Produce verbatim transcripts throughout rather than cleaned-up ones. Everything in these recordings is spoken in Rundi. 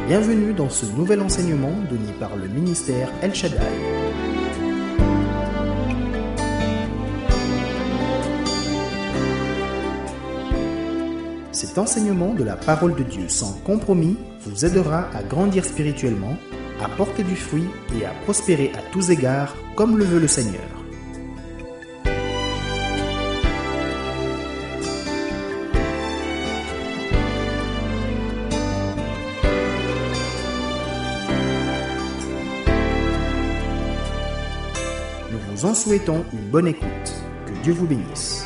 Bienvenue dans ce nouvel enseignement donné par le ministère El Shaddai. Cet enseignement de la parole de Dieu sans compromis vous aidera à grandir spirituellement, à porter du fruit et à prospérer à tous égards comme le veut le Seigneur. Nous vous en souhaitons une bonne écoute. Que Dieu vous bénisse.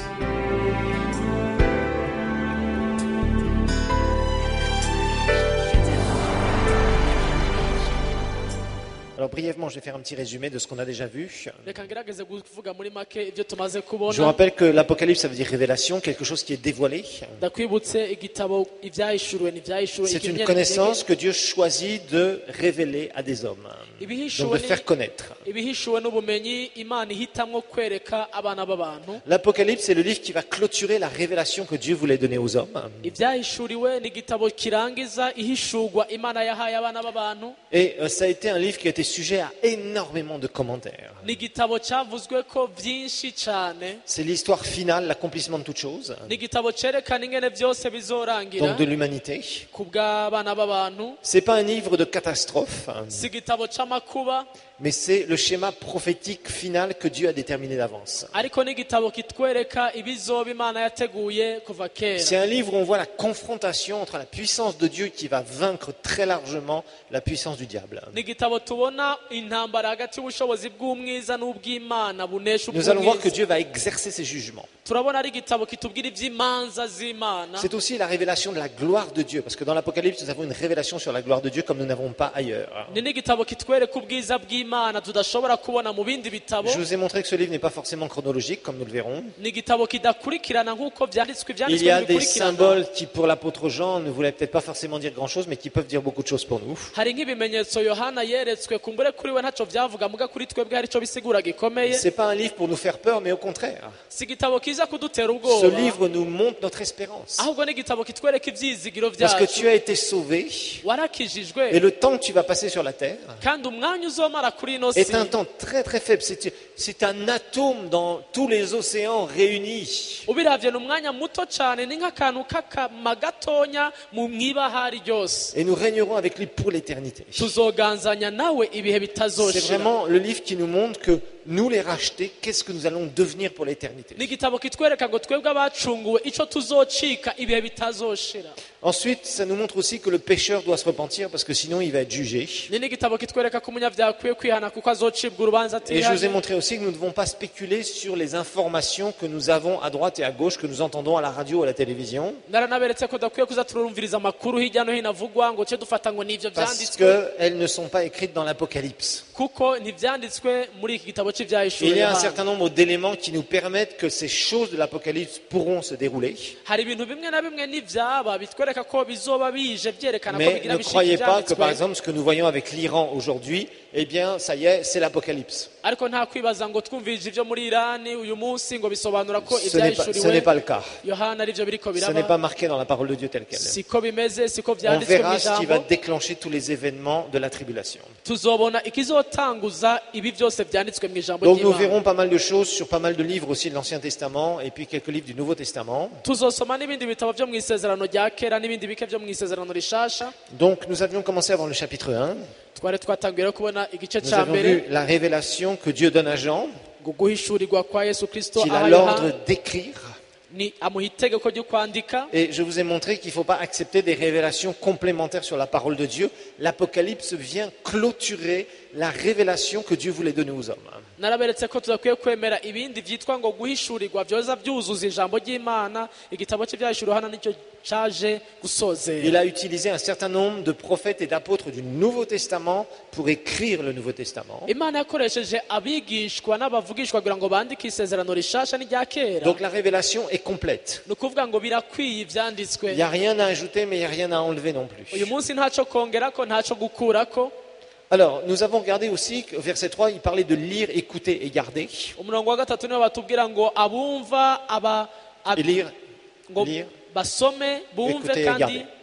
Alors brièvement, je vais faire un petit résumé de ce qu'on a déjà vu. reka ngerageze kuvuga muri make ibyo tumaze kubona. Je vous rappelle que l'Apocalypse, ça veut dire révélation, quelque chose qui est dévoilé. ndakwibutse igitabo ibyahishuriwe n'ibyahishuriwe C'est une connaissance que Dieu choisit de révéler à des hommes, donc de faire connaître. ibihishuwe n'ubumenyi Imana ihitamwo kwereka abana b'abantu. L'Apocalypse, c'est le livre qui va clôturer la révélation que Dieu voulait donner aux hommes. ibyahishuriwe n'igitabo kirangiza ihishurwa Imana yahaye abana b'abantu. Et euh, ça a été un livre qui a été sujet à énormément de commentaires. n'igitabo cyavuzwe ko byinshi cyane. C'est l'histoire finale, l'accomplissement de toutes choses, n'igitabo cyerekana ingene byose bizorangira donc de l'humanité. ku bw'abana b'abantu. C'est pas un livre de catastrophe, si igitabo cy'amakuba mais c'est le schéma prophétique final que Dieu a déterminé d'avance. ariko n'igitabo kitwereka ibizoba Imana yateguye kuva kera. C'est un livre où on voit la confrontation entre la puissance de Dieu qui va vaincre très largement la puissance du diable. n'igitabo tubona intambara hagati y'ubushobozi bw'umwiza n'ubw'Imana bunesha Nous allons voir que ubw'umwiza. Dieu va exercer ses jugements. turabona ari igitabo kitubwira iby'imanza z'Imana. C'est aussi la révélation de la gloire de Dieu, parce que dans l'Apocalypse, nous avons une révélation sur la gloire de Dieu comme nous n'avons pas ailleurs. ni n'igitabo kitwereka ubwiza bw'Imana tudashobora kubona mu bindi bitabo. Je vous ai montré que ce livre n'est pas forcément chronologique, comme nous le verrons. n'igitabo kidakurikirana nk'uko byanditswe Il ibyanditswe y a des bikurikirana. symboles qui, pour l'apôtre Jean, ne voulaient peut-être pas forcément dire grand-chose, mais qui peuvent dire beaucoup de choses pour nous. hari nk'ibimenyetso Yohana yeretswe kumbure kuri we ntacyo byavuga muga kuri twebwe hari icyo bisigura gikomeye. C'est pas un livre pour nous faire peur, mais au contraire. si igitabo kiza kudutera Ce ubwoba livre nous montre notre espérance. ahubwo n'igitabo kitwereka ibyizigiro Parce que byacu. tu as été sauvé, warakijijwe et le temps que tu vas passer sur la terre kandi umwanya uzomara kuri ino si est un temps très très faible. C'est, c'est un atome dans tous les océans réunis. ubiravye ni umwanya muto cyane ni nk'akantu k'akama gatonya mu mwibahari ryose. Et nous régnerons avec lui pour l'éternité. tuzoganzanya nawe ibihe C'est bitazoshira. vraiment le livre qui nous montre que nous les rachetés, qu'est-ce que nous allons devenir pour l'éternité. ni igitabo kitwereka ngo twebwe abacunguwe ico tuzocika ibihe bitazoshira. Ensuite, ça nous montre aussi que le pécheur doit se repentir parce que sinon il va être jugé. ni n'igitabo kitwereka ko umunyabyaha akwiye kwihana kuko azocibwa urubanza Et je vous ai atihanye. montré aussi que nous ne devons pas spéculer sur les informations que nous avons à droite et à gauche, que nous entendons à la radio ou à la télévision, naranaberetse ko dakwiye kuza turumviriza amakuru hirya no hino avugwa ngo cyo dufata ngo nivyo parce vyanditswe qu'elles ne sont pas écrites dans l'Apocalypse. kuko ntivyanditswe muri iki gitabo Il cy'ivyahishuriwe y a un Yohana. certain nombre d'éléments qui nous permettent que ces choses de l'Apocalypse pourront se dérouler. hari ibintu bimwe na bimwe n'ivyaba bitwereka ko bizoba bije byerekana ko Mais bigira ne bishika croyez pas que, par ivyanditswe. exemple, ce que nous voyons avec l'Iran aujourd'hui, eh bien, ça y est, c'est l'Apocalypse. ariko nta kwibaza ngo twumvise ibyo muri Irani uyu munsi ngo bisobanura ko Ce n'est pas, ce n'est ibyahishuriwe pas le cas. Yohana arivyo biriko Ce n'est biraba. pas marqué dans la parole de Dieu telle qu'elle est. siko bimeze siko On vyanditswe mu verra ce qui va ijambo. déclencher tous les événements de la tribulation. tuzobona ikizotanguza ibi byose vyanditswe mu ijambo Donc nous ry'Imana. verrons pas mal de choses sur pas mal de livres aussi de l'Ancien Testament et puis quelques livres du Nouveau Testament. tuzosoma n'ibindi bitabo byo mu isezerano rya kera n'ibindi bike byo mu isezerano rishasha. Donc nous avions commencé avant le chapitre un. twari twatangiye rero kubona igice Nous ca avons vu mbere la révélation que Dieu donne à Jean, ngo guhishurirwa kwa Yesu Kristo qu'il a aha l'ordre Yohana d'écrire. ni amuha itegeko ryo kwandika. Et je vous ai montré qu'il ne faut pas accepter des révélations complémentaires sur la parole de Dieu. L'Apocalypse vient clôturer la révélation que Dieu voulait donner aux hommes. naraberetse ko tudakwiye kwemera ibindi byitwa ngo guhishurirwa byoza byuzuza ijambo ry'Imana. igitabo cy'ibyahishuriwe Yohana nicyo caje gusozera. Il a utilisé un certain nombre de prophètes et d'apôtres du Nouveau Testament pour écrire le Nouveau Testament. Imana yakoresheje abigishwa n'abavugishwa kugira ngo bandike isezerano rishasha n'irya kera. Donc la révélation est complète. ni ukuvuga ngo birakwiye Il ivyanditswe. n'y a rien à ajouter, mais il n'y a rien à enlever non plus. uyu munsi ntaco kongerako ntaco gukurako. Alors, nous avons regardé aussi qu'au verset trois, il parlait de lire, écouter et garder. umurongo wa gatatu niwo batubwira ngo abumva aba ab- Et lire, ngo lire, basome bumve écouter et kandi garder.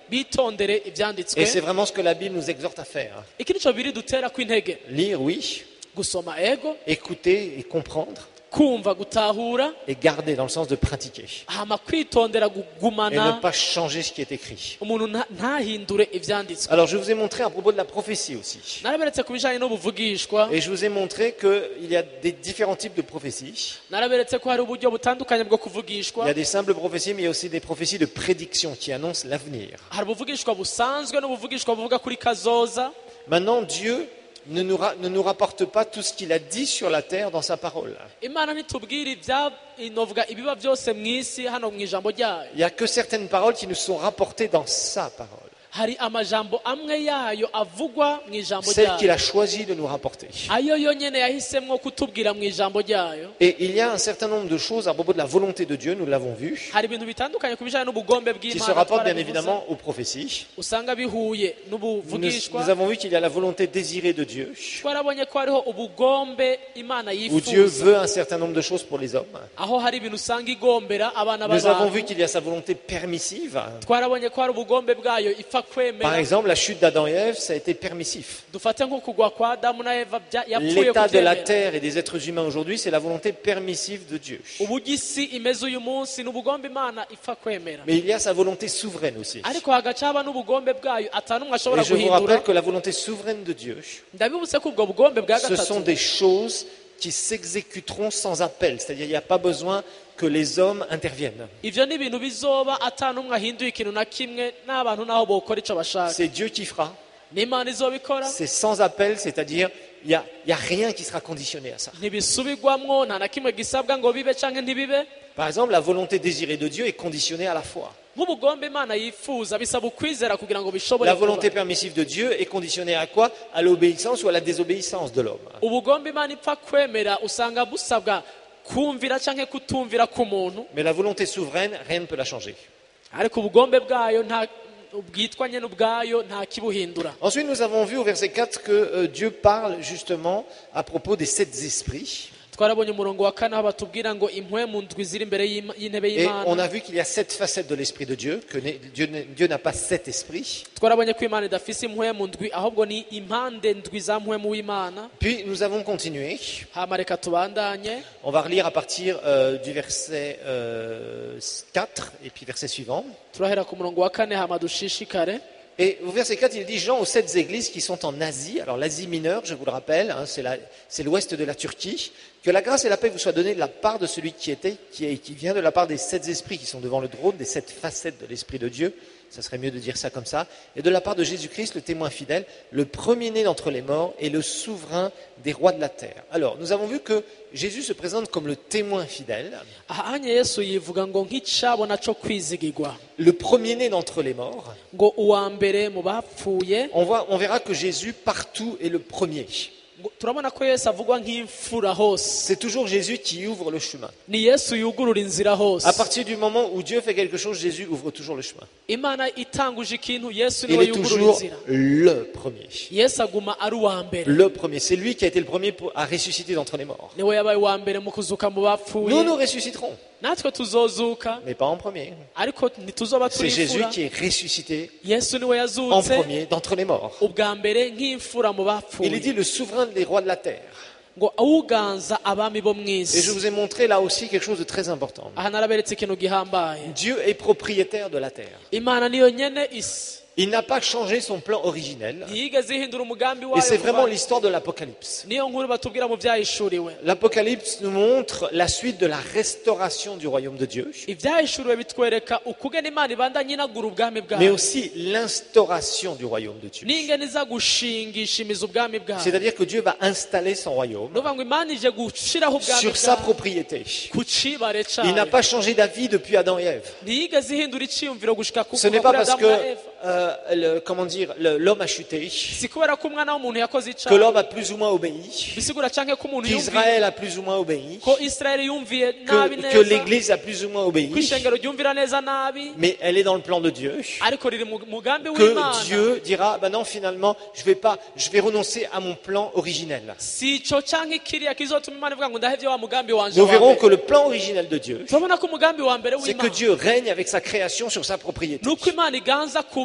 bitondere Et ibyanditswe. c'est vraiment ce que la Bible nous exhorte à faire. Iki nico biri dutera kw'intege, Lire, oui, gusoma ego, écouter et comprendre, kumva gutahura, et garder dans le sens de pratiquer. hama kwitondera Et kugumana, ne pas changer ce qui est écrit. umuntu nta- ntahindure ibyanditswe. Alors je vous ai montré à propos de la prophétie aussi. Naraberetse ku bijanye n'ubuvugishwa, Et je vous ai montré qu'il y a des différents types de prophéties. naraberetse ko hari uburyo butandukanye bwo kuvugishwa. Il y a des simples prophéties, mais il y a aussi des prophéties de prédiction qui annoncent l'avenir. Hari ubuvugishwa busanzwe n'ubuvugishwa buvuga kuri kazoza. Maintenant, Dieu ne nous, ra- ne nous rapporte pas tout ce qu'il a dit sur la terre dans sa parole. Imana ntitubwira ibya inovuga ibiba byose mu isi hano mu ijambo ryayo. Il n'y a que certaines paroles qui nous sont rapportées dans sa parole. Hari amajambo amwe yayo avugwa mu ijambo Celle qu'il ryayo, a choisi de nous rapporter. ayo yonyene yahisemwo kutubwira mu ijambo ryayo. Et il y a un certain nombre de choses à propos de la volonté de Dieu, nous l'avons vu, Hari ibintu bitandukanye ku bijanye n'ubugombe qui se bw'Imana rapportent bien twarabivuze, évidemment aux prophéties. usanga bihuye Nous, n'ubuvugishwa. nous avons vu qu'il y a la volonté désirée de Dieu, Twarabonye ko hariho ubugombe Imana où Dieu yifuza, veut un certain nombre de choses pour les hommes. aho hari ibintu usanga igombera abana Nous avons vu b'abantu. qu'il y a sa volonté permissive. Twarabonye ko hari ubugombe bwayo ipfa Par kwemera. exemple, la chute d'Adam et Ève, ça a été permissif. Dufate nko kugwa kwa Adamu na Eva bya- yapfuye L'état de la kubyemera. terre et des êtres humains aujourd'hui, c'est la volonté permissive de Dieu. Uburyo isi imeze uyu munsi ni ubugombe Imana ipfa kwemera, Mais il y a sa volonté souveraine aussi. ariko hagaca haba n'ubugombe bwayo atanu umwe ashobora Et je vous guhindura. rappelle que la volonté souveraine de Dieu, Ndabibutse ko ubwo bugombe bwa ce sont gatatu des choses qui s'exécuteront sans appel. C'est-à-dire qu'il n'y a pas besoin que les hommes interviennent. ivyo ni ibintu bizoba atanu umwe ahinduye ikintu na kimwe, n'abantu naho bokora ico bashaka, C'est Dieu qui fera. n'Imana izobikora. C'est sans appel, c'est-à-dire il n'y a, il y a rien qui sera conditionné à ça. Ntibisubirwamwo, nta na kimwe gisabwa ngo bibe canke ntibibe. Par exemple, la volonté désirée de Dieu est conditionnée à la foi. Nk'ubugombe Imana yifuza bisaba ukwizera kugira ngo bishobore La kuba. volonté permissive de Dieu est conditionnée à quoi? À l'obéissance ou à la désobéissance de l'homme. Ubugombe Imana ipfa kwemera usanga busabwa kumvira canke kutumvira k'umuntu, Mais la volonté souveraine, rien ne peut la changer. ariko ubugombe bwayo nta bwitwa nyene ubwayo nta kibuhindura. Ensuite, nous avons vu au verset quatre que euh, Dieu parle justement à propos des sept esprits. Twarabonye umurongo wa kane aho batubwira ngo impwemu ndwi ziri imbere y'Ima- y'intebe Et on y'Imana. a vu qu'il y a sept facettes de l'esprit de Dieu, que n'est- Dieu n'est- Dieu n'a pas sept esprits. Twarabonye ko Imana idafise impwemu ndwi, ahubwo ni impande ndwi za mpwemu w'Imana. Puis nous avons continué. Hama reka tubandanye, On va relire à partir euh, du verset euh, quatre et puis verset suivant. turahera ku murongo wa kane hama dushishikare. Et au verset quatre, il dit Jean aux sept églises qui sont en Asie. Alors l'Asie mineure, je vous le rappelle, hein, c'est la- c'est l'ouest de la Turquie. Que la grâce et la paix vous soient données de la part de celui qui était, qui, est, qui vient de la part des sept esprits qui sont devant le trône, des sept facettes de l'esprit de Dieu. Ça serait mieux de dire ça comme ça. Et de la part de Jésus-Christ, le témoin fidèle, le premier-né d'entre les morts et le souverain des rois de la terre. Alors, nous avons vu que Jésus se présente comme le témoin fidèle, Aha anye Yesu yivuga ngo nk'icabona co kwizigirwa, le premier-né d'entre les morts. ngo uwa mbere mu bapfuye. On, voit, on verra que Jésus, partout, est le premier. Ngo turabona ko Yesu avugwa nk'imfura hose, C'est toujours Jésus qui ouvre le chemin. ni Yesu yugurura inzira hose. À partir du moment où Dieu fait quelque chose, Jésus ouvre toujours le chemin. Imana itanguje ikintu Yesu Il niwe est yugurura toujours inzira. le premier. Yesu aguma ari uwa mbere, Le premier. C'est lui qui a été le premier pour- à ressusciter d'entre les morts. niwe yabaye uwa mbere mu kuzuka mu bapfuye. Nous, nous ressusciterons, Natwe tuzozuka, mais pas en premier. ariko ntituzoba C'est turi Jésus imfura. qui est ressuscité Yesu niwe en yazutse premier d'entre les morts. ubwa mbere nk'imfura mu Il est bapfuye, dit le souverain des rois de la terre. ngo awuganza abami bo mu Et je isi. vous ai montré là aussi quelque chose de très important. Aha naraberetse ikintu gihambaye. Dieu est propriétaire de la terre. Imana niyo nyene isi, Il n'a pas changé son plan originel. ntiyigeze ihindura umugambi Et wayo c'est vraiment kuva- l'histoire de l'Apocalypse. niyo nkuru batubwira mu byahishuriwe. L'Apocalypse nous montre la suite de la restauration du royaume de Dieu, Ibyahishuriwe bitwereka ukugena Imana ibandanya inagura ubwami mais bwayo, aussi l'instauration du royaume de Dieu. n'ingene iza gushingisha imizi ubwami bwayo. C'est-à-dire que Dieu va installer son royaume Nuvuga ngo Imana ije gushiraho ubwami sur sa bwayo propriété. ku cibare Il n'a cayo. pas changé d'avis depuis Adam et Ève. Ntiyigeze ihindura iciyumviro gushika ku Ce n'est kuva pas kuri parce Adamu na que, Eva. euh, le- comment dire, le- l'homme a chuté, Si kubera ko umwana w'umuntu yakoze que icaha, l'homme a plus ou moins obéi, bisigura canke ko umuntu yumviye, qu'Israël a plus ou moins obéi, ko Israeli yumviye nabi que, que neza, l'Église a plus ou moins ko obéi, ishengero ryumvira neza nabi, mais elle est dans le plan de Dieu. ariko riri mu mugambi Que w'Imana. Dieu dira, ben non, finalement, je vais pas, je vais renoncer à mon plan originel. Si ico canke kiriya kizotuma Imana ivuga ngo ndahevye wa mugambi wanje Nous wa verrons mbere. que le plan originel de Dieu, Turabona ko umugambi wa mbere c'est que w'Imana Dieu règne avec sa création sur sa propriété. nuko Imana iganza ku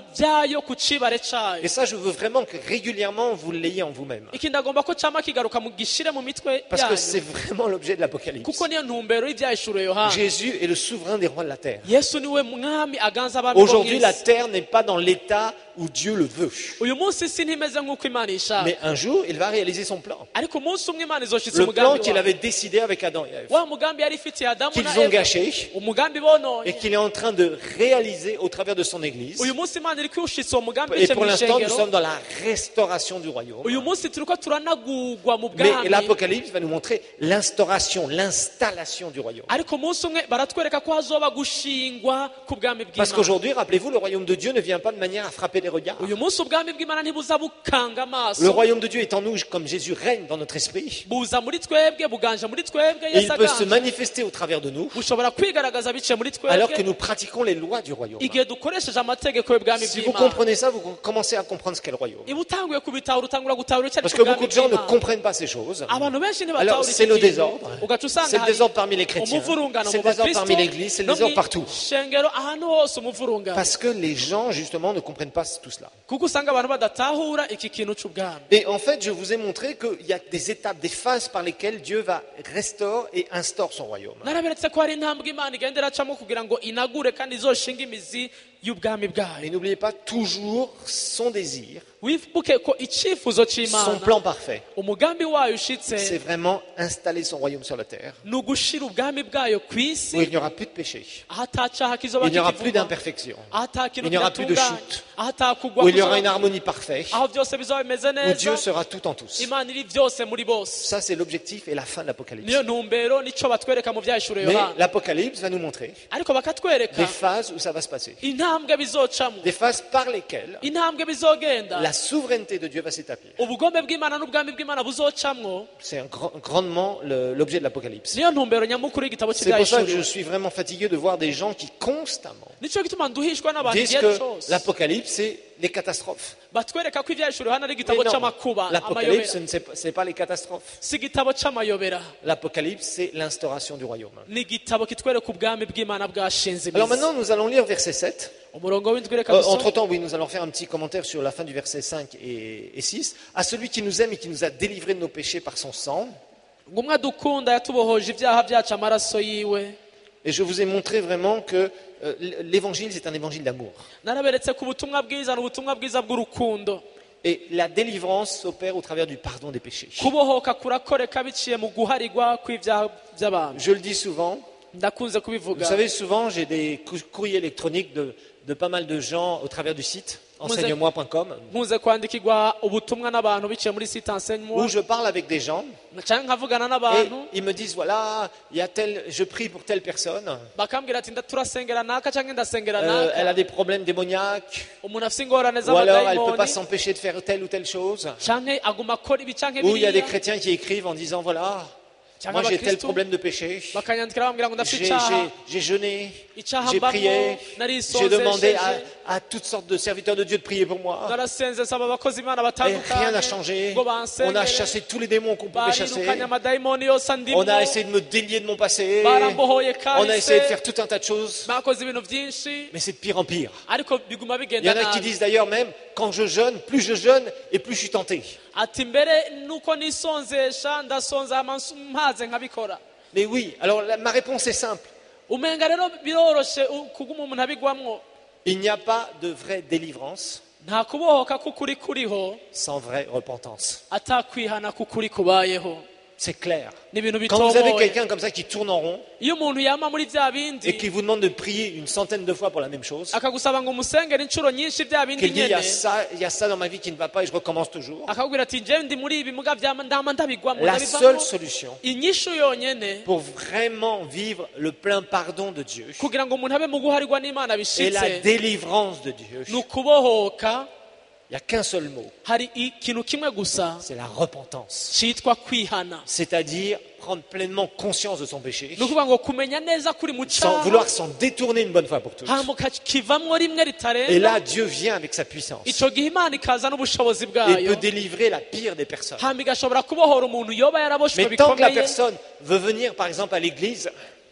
byayo ku cibare cayo Et ça, je veux vraiment que régulièrement vous l'ayez en vous-même. iki ndagomba ko cama kigaruka mu gishire mu mitwe Parce que c'est yanyu vraiment l'objet de l'Apocalypse. kuko niyo ntumbero y'ivyahishuriwe yohana Jésus est le souverain des rois de la terre. yesu niwe mwami aganza abami bo Aujourd'hui, la mw'isi terre n'est pas dans l'état où Dieu le veut. uyu munsi isi ntimeze nk'uko imana ishaka Mais un jour, il va réaliser son plan. ariko umunsi umwe imana izoshitsa Le plan umugambi qu'il wayo avait décidé avec Adam et Ève, wa mugambi yari ifitiye adamu qu'ils na ont eva gâché umugambi et bononye qu'il est en train de réaliser au travers de son Église. uyu munsi imana iri kwiwushitsa uwo mugambi Et bice pour mu l'instant, nous ishengero sommes dans la restauration du royaume. uyu munsi turiko turanagurwa mu Mais bwami l'Apocalypse va nous montrer l'instauration, l'installation du royaume. ariko umunsi umwe baratwereka ko hazoba gushingwa ku bwami Parce bw'imana qu'aujourd'hui, rappelez-vous, le royaume de Dieu ne vient pas de manière à frapper les regards. uyu munsi ubwami bw'imana ntibuza bukanga Le amaso royaume de Dieu est en nous comme Jésus règne dans notre esprit. buza muri twebwe buganja muri twebwe Et il yesu peut se aganje manifester au travers de nous bushobora kwigaragaza biciye muri alors que twebwe nous pratiquons les lois du royaume. igihe dukoresheje amategeko y'ubwami Si vous bw'imana comprenez ça, vous commencez à comprendre ce qu'est le royaume. iba utanguye kubitahura utangura gutahura icyo ari Parce cyo que beaucoup ubwami de gens ne bw'imana comprennent pas ces choses. abantu benshi Alors ntibatahura c'est le iki kintu désordre. ugaca usanga C'est le hari désordre parmi les chrétiens. umuvurungano C'est mu le désordre bakristo parmi l'église, c'est le no désordre mu partout. shengero ahantu hose umuvurungano Parce que les gens, justement, ne comprennent pas tout cela. kuko usanga abantu badatahura iki kintu c'ubwami Et en fait, je vous ai montré qu'il y a des étapes, des phases par lesquelles Dieu va restaurer et instaure son royaume. naraberetse ko hari intambwe imana igenda iracamo kugira ngo inagure kandi izoshinga imizi y'ubwami Mais bwayo n'oubliez pas toujours son désir, wibuke ko icyifuzo son c'imana plan parfait. umugambi wayo ushitse C'est vraiment installer son royaume sur la terre, ni ugushira ubwami bwayo ku isi où il n'y aura plus de péché, aho atacaha kizoba il n'y aura plus kikivugwa d'imperfection, aho atakintu il n'y aura plus de kidatunganye chute, aho atakugwa où il y aura kuzoba- une harmonie parfaite, aho byose bizoba bimeze où Dieu neza sera tout en tous. imana iri byose muri bose Ça, c'est l'objectif et la fin de l'Apocalypse. niyo ntumbero nico batwereka mu vyahishuriwe Mais yohana l'Apocalypse va nous montrer ariko bakatwereka des phases où ça va se passer, intambwe bizocamo des phases par lesquelles intambwe bizogenda la souveraineté de Dieu va s'établir. ubugombe bw'imana n'ubwami bw'imana buzocamwo C'est un grand- grandement le- l'objet de l'Apocalypse. niyo ntumbero nyamukuru y'igitabo C'est pour ça que je cy'ibyahishuriwe suis vraiment fatigué de voir des gens qui constamment nico gituma nduhishwa n'abantu disent igihe que cose l'Apocalypse, c'est les catastrophes. batwereka ko ibyahishuriwe hano ari Mais igitabo non, c'amakuba l'Apocalypse, ce amayobera ne c'est pas- c'est pas les catastrophes. si igitabo c'amayobera L'Apocalypse, c'est l'instauration du royaume. ni igitabo kitwereka ubwami bw'imana bwashinze Alors imizi maintenant, nous allons lire verset sept. umurongo w'indwi reka Euh, dusome. entre-temps, oui, nous allons faire un petit commentaire sur la fin du verset cinq et, et six. À celui qui nous aime et qui nous a délivrés de nos péchés par son sang. ngo umwe adukunda yatubohoje ibyaha byacu amaraso yiwe Et je vous ai montré vraiment que euh, l'évangile, c'est un évangile d'amour. naraberetse ku butumwa bwiza ni ubutumwa bwiza bw'urukundo Et la délivrance s'opère au travers du pardon des péchés. kubohoka kurakoreka biciye mu guharigwa kw'ibyaha by'abantu Je le dis souvent, ndakunze vous kubivuga savez, souvent j'ai des cou- courriers électroniques de, de pas mal de gens au travers du site enseigne moi point com nkunze kwandikirwa ubutumwa n'abantu biciye muri site enseignement où je parle avec des gens cyangwa nkavugana et n'abantu ils me disent voilà, il y a tel, je prie pour telle personne, bakambwira ati nda turasengera naka cyangwa ndasengera euh, elle a naka des problèmes démoniaques, umuntu afite ingorane ou alors elle ne peut z'amadayimoni pas s'empêcher de faire telle ou telle chose, cyangwa aguma akora ibi cyangwa ou il y a des biriya chrétiens qui écrivent en disant voilà, cyangwa moi j'ai tel abakristu problème de péché, bakanyandikira bambwira ngo j'ai ndafite icyaha j'ai- j'ai jeûné, icyaha j'ai prié, mbamo j'ai demandé à, narisonzesheje à toutes sortes de serviteurs de Dieu de prier pour moi. narasenze saba abakozi imana Et rien batandukanye n'a changé. ngo On a bansengere chassé tous les démons qu'on pouvait chasser. barirukanye amadayimoni yose andimo On a essayé de me délier de mon passé. barambohoye On a essayé de kahise faire tout un tas de choses. bakoze ibintu byinshi Mais c'est de pire en pire. ariko biguma Il y bigenda en a qui nabi disent d'ailleurs même, quand je jeûne, plus je jeûne et plus je suis tenté. ati mbere nuko nisonzesha ndasonza hama mpaze nkabikora Mais oui, alors la- ma réponse est simple. umenga rero biroroshe u- kuguma umuntu abigwamwo Il n'y a pas de vraie délivrance nta kubohoka k'ukuri kuriho sans vraie repentance. atakwihana k'ukuri kubayeho C'est clair. ni ibintu Quand vous avez bitomoye quelqu'un comme ça qui tourne en rond iyo umuntu yama muri bya et bindi qui vous demande de prier une centaine de fois pour la même chose, akagusaba ngo umusengere inshuro nyinshi bya bindi qu'il dit il y a nyene ça, il y a ça dans ma vie qui ne va pas et je recommence toujours, akakubwira ati njyewe ndi muri ibi muga vyama ndama ndabigwamo la ndabivamo seule solution inyishu yonyene pour vraiment vivre le plein pardon de Dieu kugira ngo umuntu abe mu guharirwa n'imana et la bishitse délivrance de Dieu, ni ukubohoka il n'y a qu'un seul mot, hari ikintu kimwe gusa c'est la repentance. citwa kwihana C'est-à-dire prendre pleinement conscience de son péché, ni ukuvuga ngo kumenya neza kuri mu sans cyaha vouloir s'en détourner une bonne fois pour toutes. hama ukakivamwo rimwe Et ritarenga là, Dieu vient avec sa puissance ico gihe imana ikaza n'ubushobozi et bwayo peut délivrer la pire des personnes. hama igashobora kubohora umuntu yoba yaraboshwe Mais tant que la bikomeye personne veut venir, par exemple, à l'église,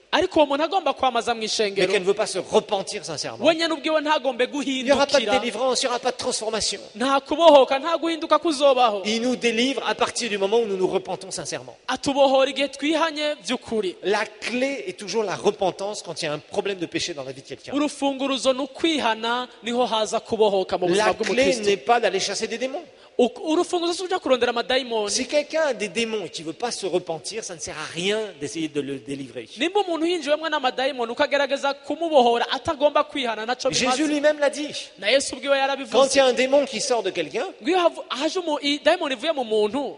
ariko uwo muntu agomba kwamaza mu mais ishengero qu'elle ne veut pas se repentir sincèrement. we nyine ubwiwe ntagombe Il n'y aura pas de guhindukira délivrance, il n'y aura pas de transformation. nta kubohoka nta guhinduka kuzobaho Il nous délivre à partir du moment où nous nous repentons sincèrement. atubohora igihe twihanye by'ukuri La clé est toujours la repentance quand il y a un problème de péché dans la vie de quelqu'un. urufunguruzo ni ukwihana niho haza kubohoka mu buzima La clé bw'umukristo n'est pas d'aller chasser des démons. U- urufunguzo si ujya kurondera amadayimoni Si quelqu'un a des démons et qui ne veut pas se repentir, ça ne sert à rien d'essayer de le délivrer. nimba umuntu yinjiwemo n'amadayimoni ukagerageza kumubohora atagomba kwihana ntacyo Jésus bimaze lui-même l'a dit. na yesu ubwiwe Quand il yarabivuze y a un démon qui sort de quelqu'un, ngo iyo havu- haje umu- i- dayimoni ivuye mu muntu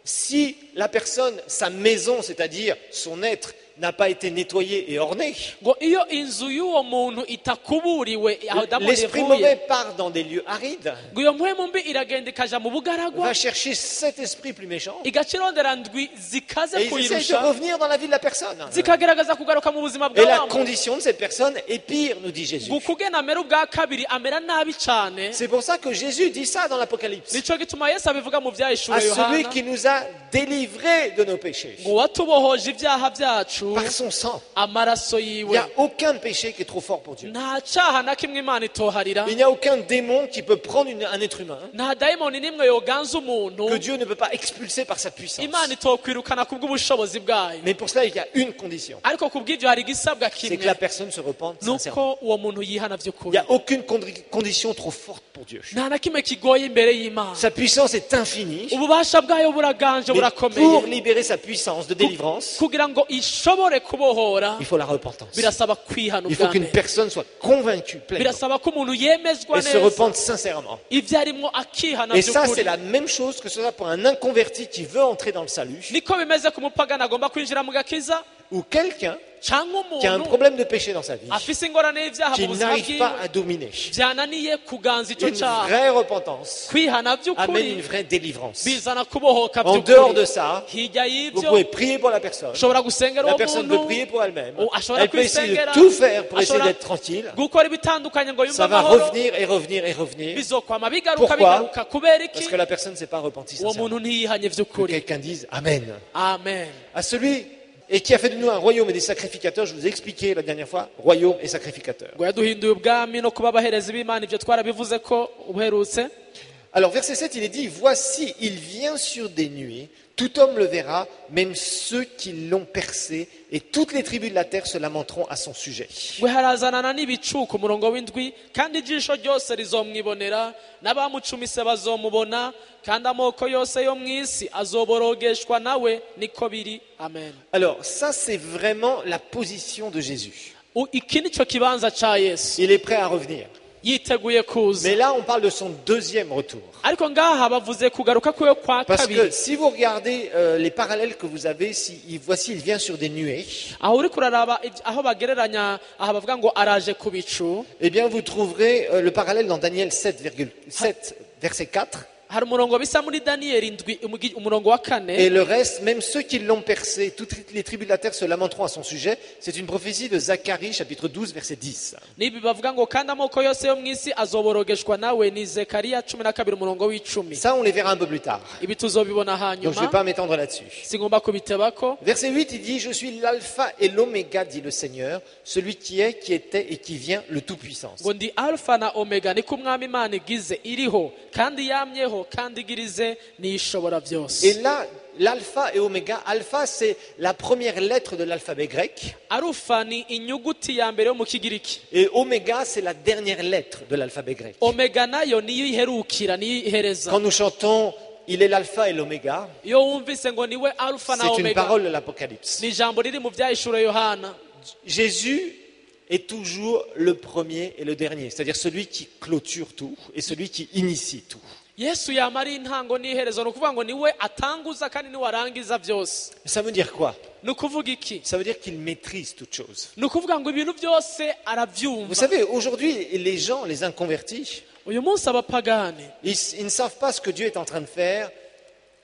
si la personne, sa maison, c'est-à-dire son être, n'a pas été nettoyée et ornée, ngo iyo inzu y'uwo muntu itakuburiwe aho dayimoni l'esprit ivuye mauvais part dans des lieux arides, ngo iyo mpwemu mbi iragenda ikaja mu bugaragwa va chercher cet esprit plus méchant igaca irondera ndwi zikaze et ils essayent de kuyirusha revenir dans la vie de la personne. zikagerageza kugaruka mu buzima Et bwa la wa muntu condition de cette personne est pire, nous dit Jésus. ngo kugena amera ubwa kabiri amera nabi cyane C'est pour ça que Jésus dit ça dans l'Apocalypse. nico gituma yesu abivuga mu À byahishuwe celui yohana qui nous a délivrés de nos péchés ngo watubohoje ibyaha byacu par son sang. amaraso Il n'y yiwe a aucun péché qui est trop fort pour Dieu. nta cyaha na kimwe imana itoharira Il n'y a aucun démon qui peut prendre une- un être humain nta dayimoni n'imwe yoganza umuntu que Dieu ne peut pas expulser par sa puissance. imana itokwirukana ku bw'ubushobozi bwayo Mais pour cela, il y a une condition. ariko ku bw'ibyo hari igisabwa C'est kimwe que la personne se repente sincèrement. nuko uwo muntu yihana Il n'y by'ukuri a aucune condi- condition trop forte pour Dieu. nta na kimwe kigoye imbere y'imana Sa puissance est infinie. ububasha bwayo buraganje Mais burakomeye pour libérer sa puissance de délivrance, kugira ngo ishobore kubohora il faut la repentance. birasaba kwihana Il faut ubwa qu'une mbere personne soit convaincue pleinement birasaba ko umuntu yemezwa et se neza repente sincèrement. ibyo arimwo akihana Et ça, c'est by'ukuri la même chose que ce soit pour un inconverti qui veut entrer dans le salut niko bimeze ku mupagani agomba kwinjira mu gakiza ou quelqu'un cyangwa qui a un umuntu problème de péché dans sa vie, afise ingorane y'ibyaha mu qui buzima n'arrive bwiwe pas à dominer. byananiye kuganza icyo Une cyaha vraie repentance kwihana amène by'ukuri une vraie délivrance. bizana kubohoka En dehors de by'ukuri ça, hirya vous y'ibyo pouvez prier pour la personne. ushobora gusengera La uwo personne peut muntu prier pour elle-même. Oh, ashobora Elle peut essayer de kwisengera, tout faire pour essayer ashobora d'être tranquille. gukora ibitandukanye ngo yumve Ça va amahoro revenir et revenir et revenir. bizokwama bigaruka Pourquoi? bigaruka kubera Parce iki que la personne ne s'est pas repentie uwo sincèrement. muntu ntiyihanye Que by'ukuri quelqu'un dise Amen. amen À celui et qui a fait de nous un royaume et des sacrificateurs, je vous ai expliqué la dernière fois, royaume et sacrificateur. ngo yaduhinduye ubwami no kuba abaherezi b'imana ibyo twarabivuze ko ubuherutse Alors verset sept, il est dit, voici, il vient sur des nuées, tout homme le verra, même ceux qui l'ont percé, et toutes les tribus de la terre se lamenteront à son sujet. ngo harazanana n'ibicu ku murongo w'indwi kandi ijisho ryose rizomwibonera n'abamucumise bazomubona kandi amoko yose yo mu isi azoborogeshwa nawe niko biri amen Alors ça c'est vraiment la position de Jésus. U- iki ni cyo kibanza cya yesu Il est prêt à revenir. yiteguye kuza Mais là on parle de son deuxième retour. ariko ngaha bavuze kugaruka kwe kwa Parce que kabiri si vous regardez euh, les parallèles que vous avez, si, il- voici il vient sur des nuées, aho uri kuraraba ibyo- aho bagereranya aha bavuga ngo araje ku bicu eh bien vous trouverez euh, le parallèle dans Daniel sept, virgule sept, verset quatre. hari umurongo bisa muri daniyeli ndwi umugi- umurongo wa Et kane le reste, même ceux qui l'ont percé, toutes les tribus de la terre se lamenteront à son sujet. C'est une prophétie de Zacharie, chapitre douze, verset dix. n'ibi bavuga ngo kandi amoko yose yo mu isi azoborogeshwa nawe ni zekariya cumi na kabiri umurongo w'icumi Ça, on les verra un peu plus tard. ibi tuzobibona Donc je ne vais hanyuma pas m'étendre là-dessus. singomba kubitebako Verset huit, il dit, je suis l'alpha et l'oméga, dit le Seigneur, celui qui est, qui était et qui vient, le Tout-Puissant. ngo ndi alfa na omega niko umwami imana igize iriho kandi yamyeho kandi igirize n'ishobora byose Et là, l'alpha et oméga, alpha c'est la première lettre de l'alphabet grec, arufa ni inyuguti ya mbere yo mu kigiriki et oméga c'est la dernière lettre de l'alphabet grec. omega nayo niyo iherukira niyo ihereza Quand nous chantons, il est l'alpha et l'oméga, iyo wumvise ngo niwe alfa na c'est une omega parole de l'Apocalypse. ni ijambo riri mu byahishuro yohana Jésus est toujours le premier et le dernier, c'est-à-dire celui qui clôture tout et celui qui initie tout. yesu yama ari intango n'iherezo ni ukuvuga ngo niwe atanguza kandi niwe arangiza byose Ça veut dire quoi? ni ukuvuga iki Ça veut dire qu'il maîtrise toutes choses. ni ukuvuga ngo ibintu byose Vous arabyumva savez, aujourd'hui, les gens, les inconvertis, uyu munsi abapagani ils, ils ne savent pas ce que Dieu est en train de faire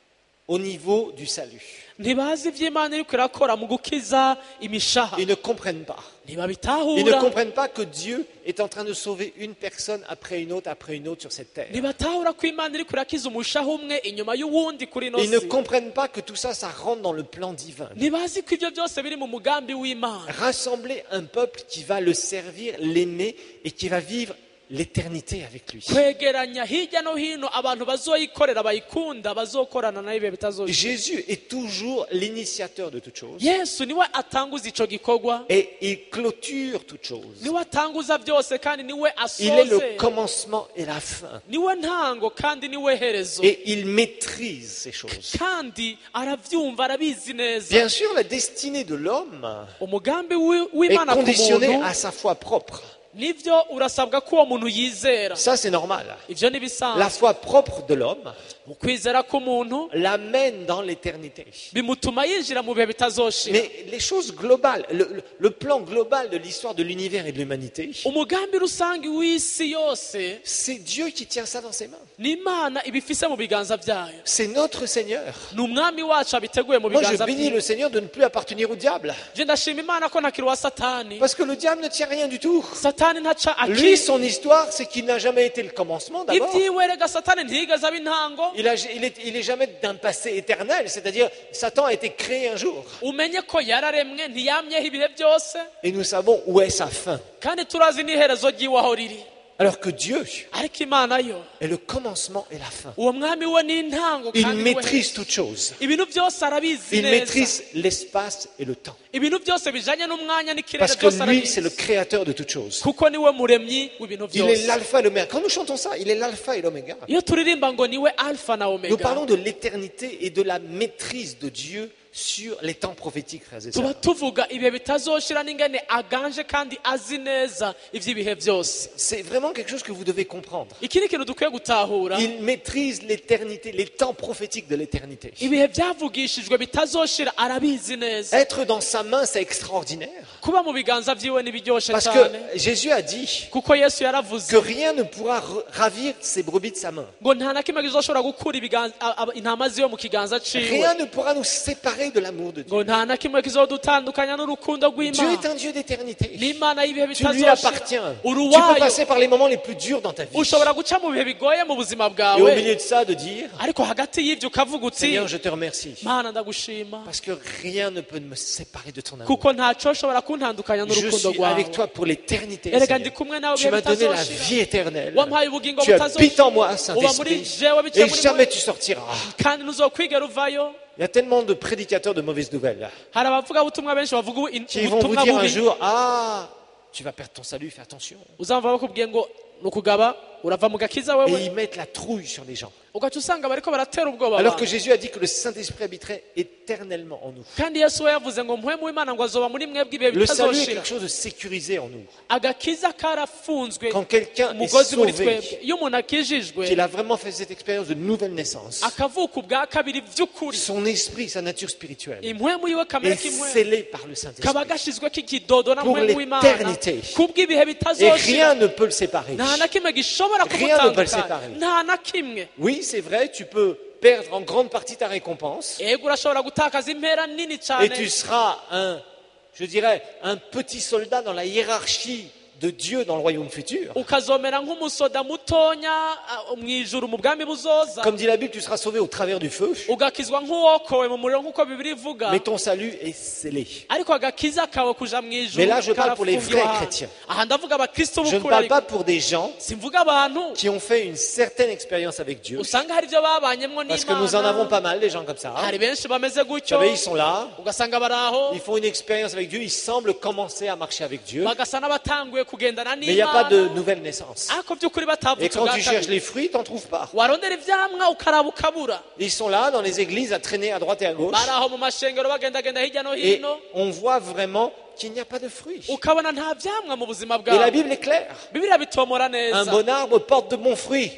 au niveau du salut. ntibazi iby'imana iriko irakora mu gukiza imishaha Ils ne comprennent pas. Ils ne ntibabitahura comprennent pas que Dieu est en train de sauver une personne après une autre, après une autre sur cette terre. ntibatahura ko imana iriko irakiza umushaha umwe inyuma y'uwundi kuri ino Ils ne si comprennent pas que tout ça, ça rentre dans le plan divin. ntibazi ko ibyo byose biri mu mugambi w'imana Rassembler un peuple qui va le servir, l'aimer et qui va vivre l'éternité avec lui. kwegeranya hirya no hino abantu bazoyikorera bayikunda bazokorana nayo ibihe bitazoshira Jésus est toujours l'initiateur de toutes choses yesu niwe atanguza ico gikorwa et il clôture toutes choses. niwe atanguza byose kandi niwe Il est le asoze commencement et la fin. niwe ntango kandi niwe herezo Et il maîtrise ces choses. kandi aravyumva arabizi neza Bien sûr, la destinée de l'homme umugambi wi- est w'imana ku conditionnée muntu à sa foi propre. nivyo urasabwa ko uwo muntu yizera Ça, c'est normal. ivyo La ntibisanzwe foi propre de l'homme ukwizera k'umuntu l'amène dans l'éternité. bimutuma yinjira mu bihe bitazoshira Mais les choses globales, le, le- le plan global de l'histoire de l'univers et de l'humanité, umugambi rusange w'isi yose c'est Dieu qui tient ça dans ses mains. ni imana ibifise mu biganza vyayo C'est notre Seigneur. ni umwami wacu abiteguye mu Moi, je biganza bénis vyiwe le Seigneur de ne plus appartenir au diable. je ndashima imana ko ntakiri wa satani Parce que le diable ne tient rien du tout. satani ntaca Lui, aki son histoire, c'est qu'il n'a jamais été le commencement d'abord. ibyiwe rega satani ntiyigeze aba intango Il, a, il, est, il est jamais d'un passé éternel, c'est-à-dire Satan a été créé un jour. umenye ko yararemwe ntiyamyeho ibihe byose Et nous savons où est sa fin. kandi turazi n'iherezo ry'iwe aho riri Alors que Dieu ariko imana yo est le commencement et la fin. uwo mwami we ni intango Il kandi niwe maîtrise herezo. toutes choses. ibintu byose arabizi Il neza maîtrise l'espace et le temps. ibintu byose bijanye n'umwanya n'ikirere Parce que byose lui, arabizi c'est le créateur de toutes choses. kuko niwe muremyi w'ibintu Il est byose l'alpha et l'oméga. Quand nous chantons ça, il est l'alpha et l'oméga. iyo turirimba ngo niwe alpha na Nous omega parlons de l'éternité et de la maîtrise de Dieu sur les temps prophétiques, frères et tuba sœurs. tuvuga ibihe bitazoshira n'ingene aganje kandi azi neza ivy'ibihe byose C'est vraiment quelque chose que vous devez comprendre. iki ni ikintu dukwiye gutahura Il maîtrise l'éternité, les temps prophétiques de l'éternité. ibihe byavugishijwe bitazoshira arabizi neza Être dans sa main, c'est extraordinaire. kuba mu biganza vyiwe nibiryoshe Parce cyane que Jésus a dit kuko yesu yaravuze que rien ne pourra r- ravir ses brebis de sa main. ngo nta na kimwe kizoshobora gukura ibiganza- a- a- intama ziwe mu kiganza ciwe Rien ne pourra nous séparer de l'amour de Dieu. ngo nta na kimwe kizodutandukanya n'urukundo Dieu est rw'imana un Dieu d'éternité. n'imana y'ibihe Tu lui bitazoshira appartiens. uri Tu peux uwayo passer par les moments les plus durs dans ta vie. ushobora guca mu bihe bigoye mu buzima Et au bwawe milieu de ça, de dire, ariko hagati y'ivyo ukavuga uti Seigneur, je te remercie. mana ndagushima Parce que rien ne peut me séparer de ton amour. kuko ntaco ushobora kuntandukanya Je n'urukundo suis rwawe avec toi pour l'éternité. erega Seigneur. ndi kumwe nawe Tu ibihe m'as donné la bitazoshira vie éternelle. wampaye ubugingo Tu habites en moi, butazoshira uba muri Saint-Esprit. jewe biciye Et muri jamais mwe tu sortiras. kandi ntuzokwigera uvayo Il y a tellement de prédicateurs de mauvaises nouvelles hari abavugabutumwa benshi bavuga in- qui vont vous ubutumwa dire un bubi jour, ah, tu vas perdre ton salut, fais attention. uzamva bakubwiye ngo ni ukugaba urava mu gakiza Et wewe ils mettent la trouille sur les gens. ugaca usanga bariko baratera ubwoba Alors que abantu. Jésus a dit que le Saint-Esprit habiterait éternellement en nous. kandi yesu we yavuze ngo mpwemu w'imana ngo azoba muri mwebwe ibihe Le salut est bitazoshira quelque chose de sécurisé en nous. agakiza karafunzwe Quand quelqu'un est umugozi muri sauvé, twebwe iyo umuntu akijijwe qu'il a vraiment fait cette expérience de nouvelle naissance, akavuka ubwa kabiri by'ukuri son esprit, sa nature spirituelle, impwemu yiwe kamere est k'impwemu scellé par le kaba Saint-Esprit. gashyizweko ikidodo na Pour mpwemu w'imana l'éternité. kubw'ibihe Et bitazoshira rien ne peut le séparer. nta na kimwe gishobora Rien ne peut le kumutandukanya séparer. nta na kimwe Oui, c'est vrai, tu peux perdre en grande partie ta récompense ego urashobora gutakaza impera nini et cyane tu seras un, je dirais, un petit soldat dans la hiérarchie de Dieu dans le royaume futur. ukazomera nk'umusoda mutonya ah, mu ijuru mu bwami buzoza Comme dit la Bible, tu seras sauvé au travers du feu, ugakizwa nk'uwokowe mu muriro nk'uko bibiri ivuga mais ton salut est scellé. ariko agakiza kawe kuja mu ijuru Mais là, je parle pour les karafungiwe vrais ahantu. chrétiens. aha ndavuga abakristo Je ne b'ukuri parle ariko pas pour des gens simvuga abantu qui ont fait une certaine expérience avec Dieu, usanga hari ibyo babanyemwo parce que nous en avons n'imana pas mal, des gens comme ça. hari benshi bameze Vous gutyo savez, ils sont là, ugasanga bari aho ils font une expérience avec Dieu, ils semblent commencer à marcher avec Dieu, bagasa n'abatanguye kugendana mais il n'y a pas de n'imana nouvelle naissance. ariko by'ukuri Et batavutse quand ubwa tu cherches kabiri les fruits, tu n'en trouves pas. warondera ivyamwa ukaraba ukabura Ils sont là dans les églises à traîner à droite et à gauche. bari aho mu mashengero bagendagenda hirya no Et hino on voit vraiment qu'il n'y a pas de fruits. ukabona nta vyamwa mu buzima Et la bwawe Bible est claire. bibiliya bitomora Un neza bon arbre porte de bons fruits.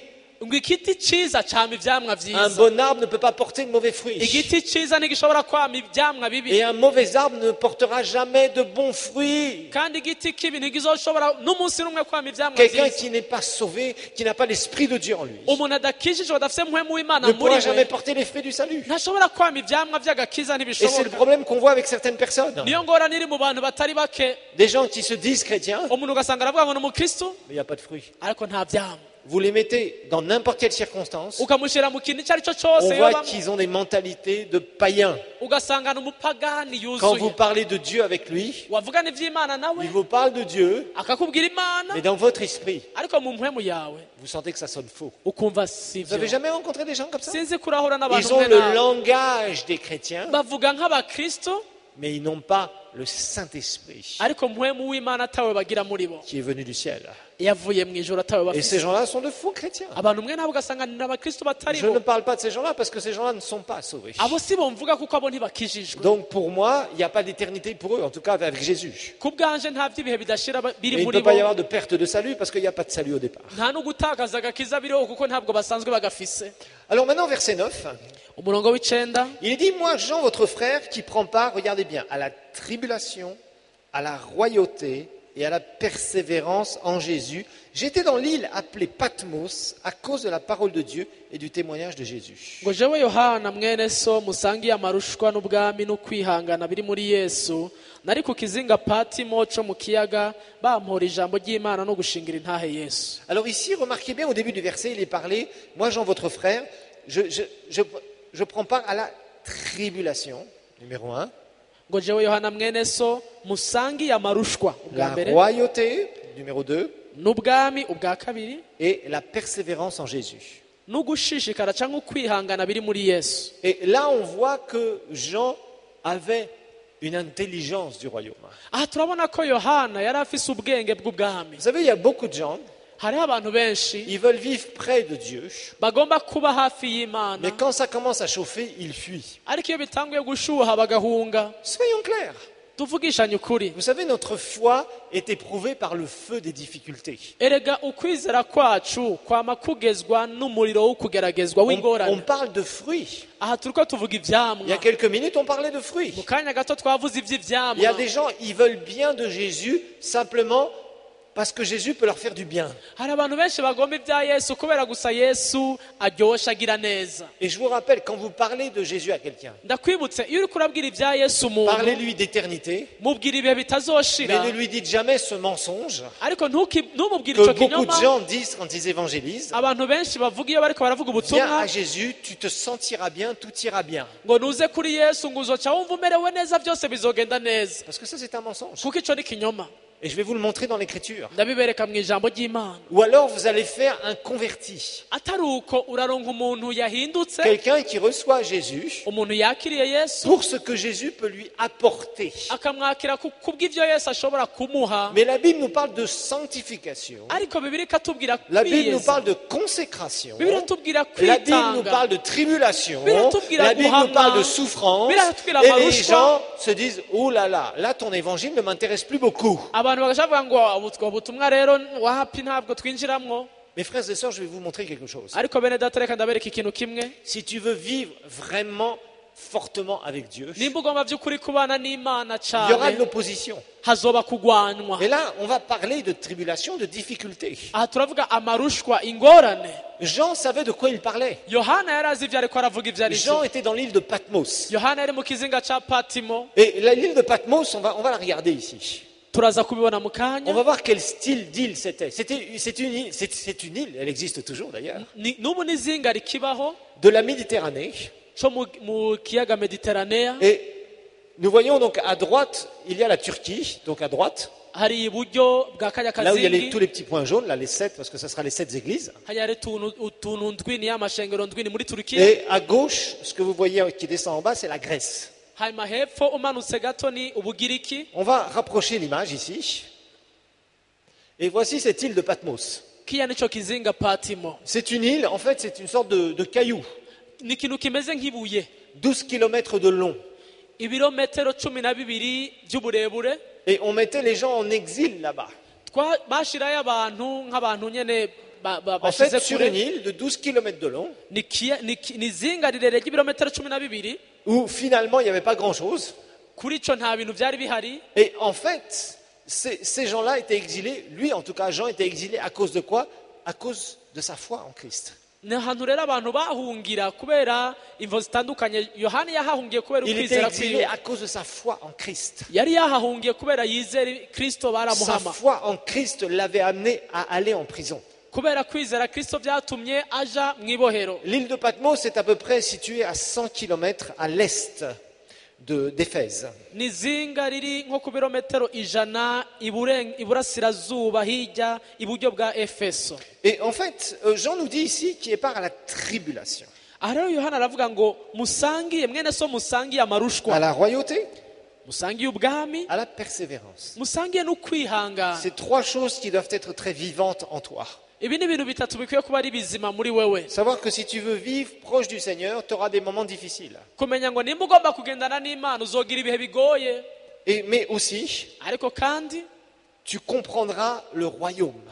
ngo igiti ciza cama ivyamwa Un vyiza bon arbre ne peut pas porter de mauvais fruits. igiti ciza ntigishobora kwama ivyamwa bibi Et un mauvais arbre ne portera jamais de bons fruits. kandi igiti kibi ntigizoshobora n'umunsi n'umwe kwama ivyamwa Quelqu'un vyiza qui n'est pas sauvé, qui n'a pas l'esprit de Dieu en lui, umuntu adakijijwe adafise mpwemu w'imana ne muri pourra jamais we porter les fruits du salut. ntashobora kwama ivyamwa vy'agakiza Et c'est le ntibishoboka problème qu'on voit avec certaines personnes. niyo ngorane iri mu bantu batari bake Des gens qui se disent chrétiens, umuntu ugasanga aravuga ngo ni umukristo mais il n'y a pas de fruits. ariko nta vyamwa Vous les mettez dans n'importe quelle circonstance, ukamushyira mu kintu icyo ari cyo on cyose voit yobamwo, qu'ils ont des mentalités de païens. ugasanga ni umupagani Quand vous yuzuye parlez de Dieu avec lui, wavugana ivy'imana nawe il vous parle de Dieu, akakubwira imana mais dans votre esprit, ariko mu mpwemu yawe vous sentez que ça sonne faux. ukumva Vous sivyo avez jamais rencontré des gens comme ça? sinzi kurahura n'abantu Ils ont mwe le nawe langage des chrétiens, bavuga nk'abakristo mais ils n'ont pas le Saint-Esprit ariko mpwemu w'imana atawe bagira muri bo qui est venu du ciel. yavuye mu ijoro atawe Et ces bafise gens-là sont de faux chrétiens. abantu mwe nabo ugasanga ni abakristo batari Je ne bo parle pas de ces gens-là parce que ces gens-là ne sont pas sauvés. abo si bo mvuga kuko abo ntibakijijwe Donc pour moi, il n'y a pas d'éternité pour eux, en tout cas avec Jésus. ku bwanje nta by'ibihe bidashira ba- Et biri il ne muri peut pas y bo avoir de perte de salut parce qu'il n'y a pas de salut au départ. nta no gutakaza agakiza biriho kuko ntabwo basanzwe bagafise Alors maintenant, verset neuf, umurongo w'icenda il est dit, moi Jean, votre frère, qui prend part, regardez bien, à la tribulation, à la royauté et à la persévérance en Jésus, j'étais dans l'île appelée Patmos à cause de la parole de Dieu et du témoignage de Jésus. ngo jewe yohana mwene so musangiye amarushwa n'ubwami n'ukwihangana biri muri yesu nari ku kizinga patimo co mu kiyaga bampora ijambo ry'imana no gushingira intahe yesu Alors ici, remarquez bien, au début du verset, il est parlé, moi Jean, votre frère, je, je, je, je prends part à la tribulation, numéro un, ngo jewe yohana mwene so musangiye amarushwa ubwa la mbere royauté, numéro deux, n'ubwami ubwa kabiri et la persévérance en Jésus. n'ugushishikara cyangwa ukwihangana biri muri yesu Et là, on voit que Jean avait une intelligence du royaume. aha turabona ko yohana yari afise ubwenge bw'ubwami Vous savez, il y a beaucoup de gens, hariho abantu benshi ils veulent vivre près de Dieu, bagomba kuba hafi y'imana mais quand ça commence à chauffer, ils fuient. ariko iyo bitanguye gushuha bagahunga Soyons clairs. tuvugishanye ukuri Vous savez, notre foi est éprouvée par le feu des difficultés. erega ukwizera kwacu kwama kugezwa n'umuriro wo kugeragezwa On, on w'ingorane parle de fruits. aha turiko tuvuga Il y a ivyamwa quelques minutes, on parlait de fruits. mu kanya gato twavuze Il y a ivy'ivyamwa des gens, ils veulent bien de Jésus simplement parce que Jésus peut leur faire du bien. hari abantu benshi bagomba ibya yesu kubera gusa yesu aryosha agira neza Et je vous rappelle, quand vous parlez de Jésus à quelqu'un, ndakwibutse iyo uriko urabwira ibya yesu umuntu parlez-lui d'éternité, mubwira ibihe bitazoshira mais ne lui dites jamais ce mensonge ariko ntuki- ntumubwire que ico beaucoup de kinyoma gens disent quand ils évangélisent. abantu benshi bavuga iyo bariko baravuga Viens ubutumwa à Jésus, tu te sentiras bien, tout ira bien. ngo nuze kuri yesu ngo uzoca wumva umerewe neza byose bizogenda neza Parce que ça, c'est un mensonge. kuko ico ni kinyoma Et je vais vous le montrer dans l'écriture. ndabibereka mu ijambo ry'imana Ou alors vous allez faire un converti. atari uko uraronka umuntu yahindutse Quelqu'un qui reçoit Jésus umuntu yakiriye yesu pour ce que Jésus peut lui apporter. akamwakira ku- kubw'ivyo yesu ashobora kumuha Mais la Bible nous parle de sanctification. ariko bibiri ikatubwira La Bible nous kwiyeza parle de consécration. bibiri iratubwira La Bible nous kwitanga parle de tribulation. Biratubwira La Bible nous guhamwa. parle de souffrance. Biratubwira Et les amarushwa. gens se disent, oh là là, là ton évangile ne m'intéresse plus beaucoup. abantu bagashavuga ngo ubwo butumwa rero wapi ntabwo twinjiramwo Mes frères et sœurs, je vais vous montrer quelque chose. ariko bene data reka ndabereka ikintu kimwe Si tu veux vivre vraiment fortement avec Dieu, il nimba ugomba by'ukuri kubana n'imana y aura de cyane l'opposition. hazoba kugwanywa Et là, on va parler de tribulation, de difficulté. aha turavuga amarushwa ingorane Jean savait de quoi il parlait. yohana yari azi ibyo ariko aravuga ibyo ari Jean byo était dans l'île de Patmos. yohana yari mu kizinga ca patimo Et la- l'île de Patmos, on va, on va la regarder ici. turaza kubibona mu On kanya va voir quel style d'île c'était. C'était c'est une île, c'est- c'est une île, elle existe toujours d'ailleurs, Ni- n'ubu n'izinga rikibaho de la Méditerranée. co mu- mu kiyaga mediteranea Et nous voyons donc à droite, il y a la Turquie, donc à droite, hari iburyo bwa kanya là où il y a les- kazingi tous les petits points jaunes, là les sept, parce que ça sera les sept églises. hari hari utuntu utuntu ndwini y'amashengero ndwini muri turukiya Et à gauche, ce que vous voyez qui descend en bas, c'est la Grèce. hanyuma hepfo umanutse gato ni ubugiriki On va rapprocher l'image ici. Et voici cette île de Patmos. kiya nico kizinga patimo C'est une île, en fait, c'est une sorte de, de caillou, ni ikintu kimeze nk'ibuye douze kilomètres de long. ibirometero cumi na bibiri by'uburebure Et on mettait les gens en exil là-bas. Twa- bashirayo abantu nk'abantu nyene ba- ba- En fait, bashize sur kure une île de douze kilomètres de long, ni kia- ni ki- ni izinga rirerire ry'ibirometero cumi na bibiri où finalement il n'y avait pas grand-chose. kuri ico nta bintu byari bihari. Et en fait, ces, ces gens-là étaient exilés, lui en tout cas, Jean était exilé à cause de quoi? À cause de sa foi en Christ. ni ahantu rero abantu bahungira kubera imvo zitandukanye. Yohani yahahungiye kubera Il était ukwizera exilé kwiwe, à cause de sa foi en Christ. yari yahahungiye kubera yizera Kristo Sa baramuhama. foi en Christ l'avait amené à aller en prison. Kubera kwizera Kristo byatumye aja mu ibohero. L'île de Patmos est à peu près située à cent kilomètres à l'est de- d'Éphèse. ni izinga riri nko ku birometero ijana iburen- iburasirazuba hirya iburyo bwa Efeso. Et en fait, euh, Jean nous dit ici qu'il est part à la tribulation, Aha rero Yohana aravuga ngo musangiye mwene so musangiye à amarushwa, la royauté, musangiye ubwami, à la persévérance. musangiye no kwihangana. C'est trois choses qui doivent être très vivantes en toi. Ibi ni ibintu bitatu bikwiye kuba ari bizima muri wewe. Savoir que si tu veux vivre proche du Seigneur, tu auras des moments difficiles. Kumenya ngo nimba ugomba kugendana n'Imana uzogira ibihe bigoye, Et, mais aussi, ariko kandi tu comprendras le royaume.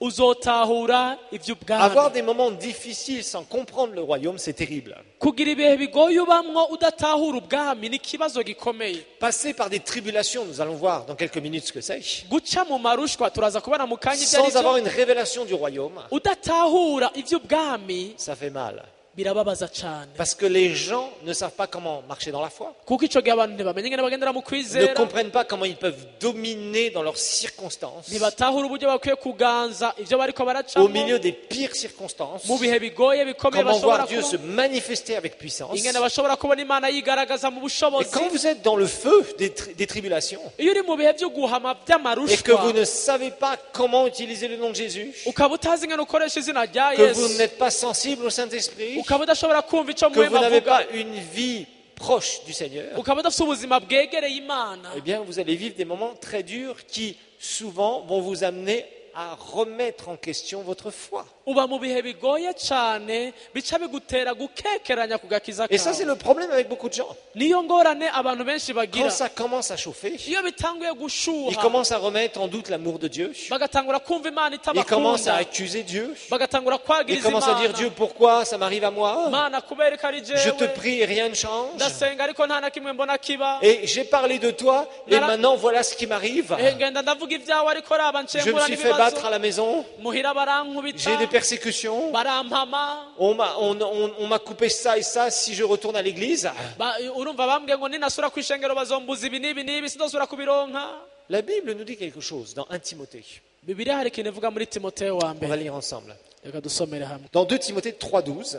uzotahura iby'ubwami. Avoir des moments difficiles sans comprendre le royaume, c'est terrible. Kugira ibihe bigoye ubamwo udatahura ubwami ni ikibazo gikomeye. Passer par des tribulations, nous allons voir dans quelques minutes ce que c'est, Guca mu marushwa turaza kubona mu kanya ibyo ari sans avoir byo, une révélation du royaume, udatahura iby'ubwami ça fait mal. birababaza cyane. Parce que les gens ne savent pas comment marcher dans la foi, Kuko icyo gihe abantu ntibamenye ingene bagendera mu ne kwizera, comprennent pas comment ils peuvent dominer dans leurs circonstances, ntibatahura uburyo bakwiye kuganza ibyo bariko au baracamo milieu des pires circonstances, mu bihe bigoye bikomeye comment bashobora voir Dieu se kuba, manifester avec puissance. ingene bashobora kubona Imana yigaragaza mu Et bushobozi. quand vous êtes dans le feu des, tri- des tribulations, Iyo uri mu bihe byo guhama et que by'amarushwa vous ne savez pas comment utiliser le nom de Jésus, ukaba utazi ingene ukoresha izina rya que vous Yesu, n'êtes pas sensible au Saint-Esprit, ukaba udashobora kumva icyo que vous muhema n'avez avuga, pas une vie proche du Seigneur, ukaba udafite ubuzima bwegereye Imana, eh bien vous allez vivre des moments très durs qui souvent vont vous amener à remettre en question votre foi. uba mu bihe bigoye cyane bica bigutera gukekeranya ku gakiza Et ça c'est kawe. le problème avec beaucoup de gens. Niyo ngorane abantu benshi Quand bagira, ça commence à chauffer, iyo bitanguye ils gushuha commencent à remettre en doute l'amour de Dieu, bagatangura kumva Imana ils commencent à itabakunda, accuser Dieu, bagatangura ils kwagiriza commencent à dire Dieu Imana, pourquoi ça m'arrive à moi, Mana kubera ko ari je te jewe prie et rien ne change, ndasenga ariko nta na kimwe mbona kiba, et j'ai parlé de toi et Nara- maintenant voilà ce qui m'arrive, Eh, ngenda ndavuga ibyawe ariko raba je me nshengura suis fait battre à n'ibibazo, la maison, muhira barankubita, j'ai des persécutions, barampama, on m'a on, on- on m'a coupé ça et ça si je retourne à l'église. ba- urumva bambwiye ngo ninasura ku ishengero bazombuza ibi n'ibi n'ibi sinzosubira kubironka. La Bible nous dit quelque chose dans un Timothée. Bibiliya hari ikintu ivuga muri Timoteyo wa On va mbere, lire ensemble. reka dusomere hamwe. Dans deux Timothée trois douze,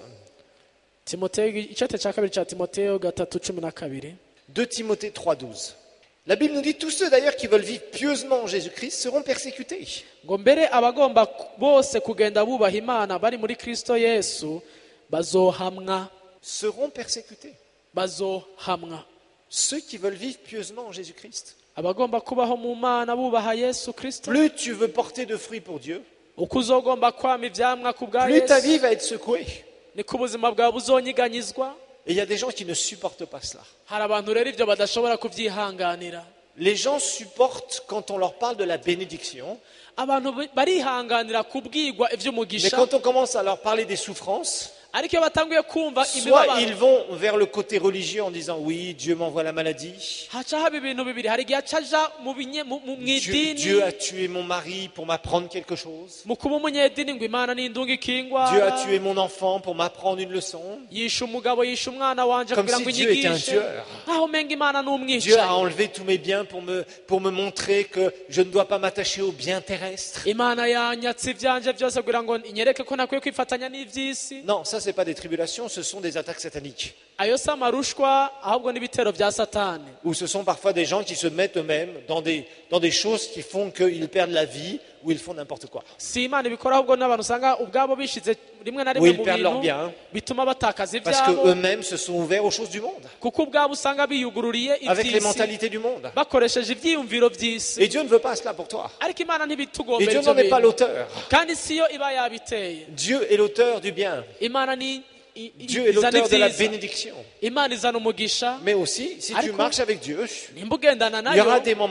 Timoteyo icyate cya kabiri cya Timoteyo gatatu cumi na kabiri. deux Timothée trois douze. La Bible nous dit tous ceux d'ailleurs qui veulent vivre pieusement en Jésus-Christ seront persécutés. ngo mbere abagomba bose kugenda bubaha Imana bari muri Kristo Yesu bazohamwa, Seront persécutés. bazohamwa. Ceux qui veulent vivre pieusement en Jésus-Christ. Abagomba kubaho mu Mana bubaha Yesu Kristo, Plus tu veux porter de fruits pour Dieu, uko uzogomba kwama ivyamwa ku bwa plus ta vie Yesu, va être secouée. niko ubuzima bwawe buzonyiganyizwa. Et il y a des gens qui ne supportent pas cela. Hari abantu rero ivyo badashobora kuvyihanganira. Les gens supportent quand on leur parle de la bénédiction, Abantu bi- barihanganira kubwirwa mais ivy'umugisha, quand on commence à leur parler des souffrances, ariko iyo batanguye kumva soit imibabaro ils vont vers le côté religieux en disant oui, Dieu m'envoie la maladie, haca haba ibintu bibiri. Hari igihe acaja mu binye- mu- mu- Dieu, mw'idini, Dieu a tué mon mari pour m'apprendre quelque chose, mu kuba umunyedini ngo Imana nindunga Dieu a ikingwara, tué mon enfant pour m'apprendre une leçon, yishe umugabo yishe umwana wanje Comme kugira si ngo Dieu était un inyigishe, tueur. aho umenga Imana Dieu a n'umwicanyi. enlevé tous mes biens pour me, pour me montrer que je ne dois pas m'attacher aux biens terrestres. Imana yanyatse ivyanje byose kugira ngo inyereke ko nakwiye kwifatanya n'ivy'isi. Non, ça c'est pas des tribulations, ce sont des attaques sataniques. Ayo si amarushwa ahubwo n'ibitero bya Satani. Ou ce sont parfois des gens qui se mettent eux-mêmes dans des, dans des choses qui font qu'ils perdent la vie ou ils font n'importe quoi. Si Imana ibikora ahubwo n'abantu usanga ubwabo bishize rimwe na Oui, rimwe ils mu perdent leur bintu bien. bituma batakaza Parce ivyabo, qu'eux-mêmes se sont ouverts aux choses du monde, kuko ubwabo usanga biyugururiye avec les ivy'isi mentalités du monde. bakoresheje ivyiyumviro vy'isi. Et Dieu ne veut pas cela pour toi. Ariko Imana Et ntibitugombera Dieu ivyo n'en est pas bintu, l'auteur. kandi siyo iba yabiteye. Dieu est l'auteur du bien. Imana ni i- i- Dieu est izana l'auteur de la ivyiza. bénédiction. Imana izana umugisha, Mais aussi, si tu Ariko- marches avec Dieu, nimba ugendana il y aura nayo des moments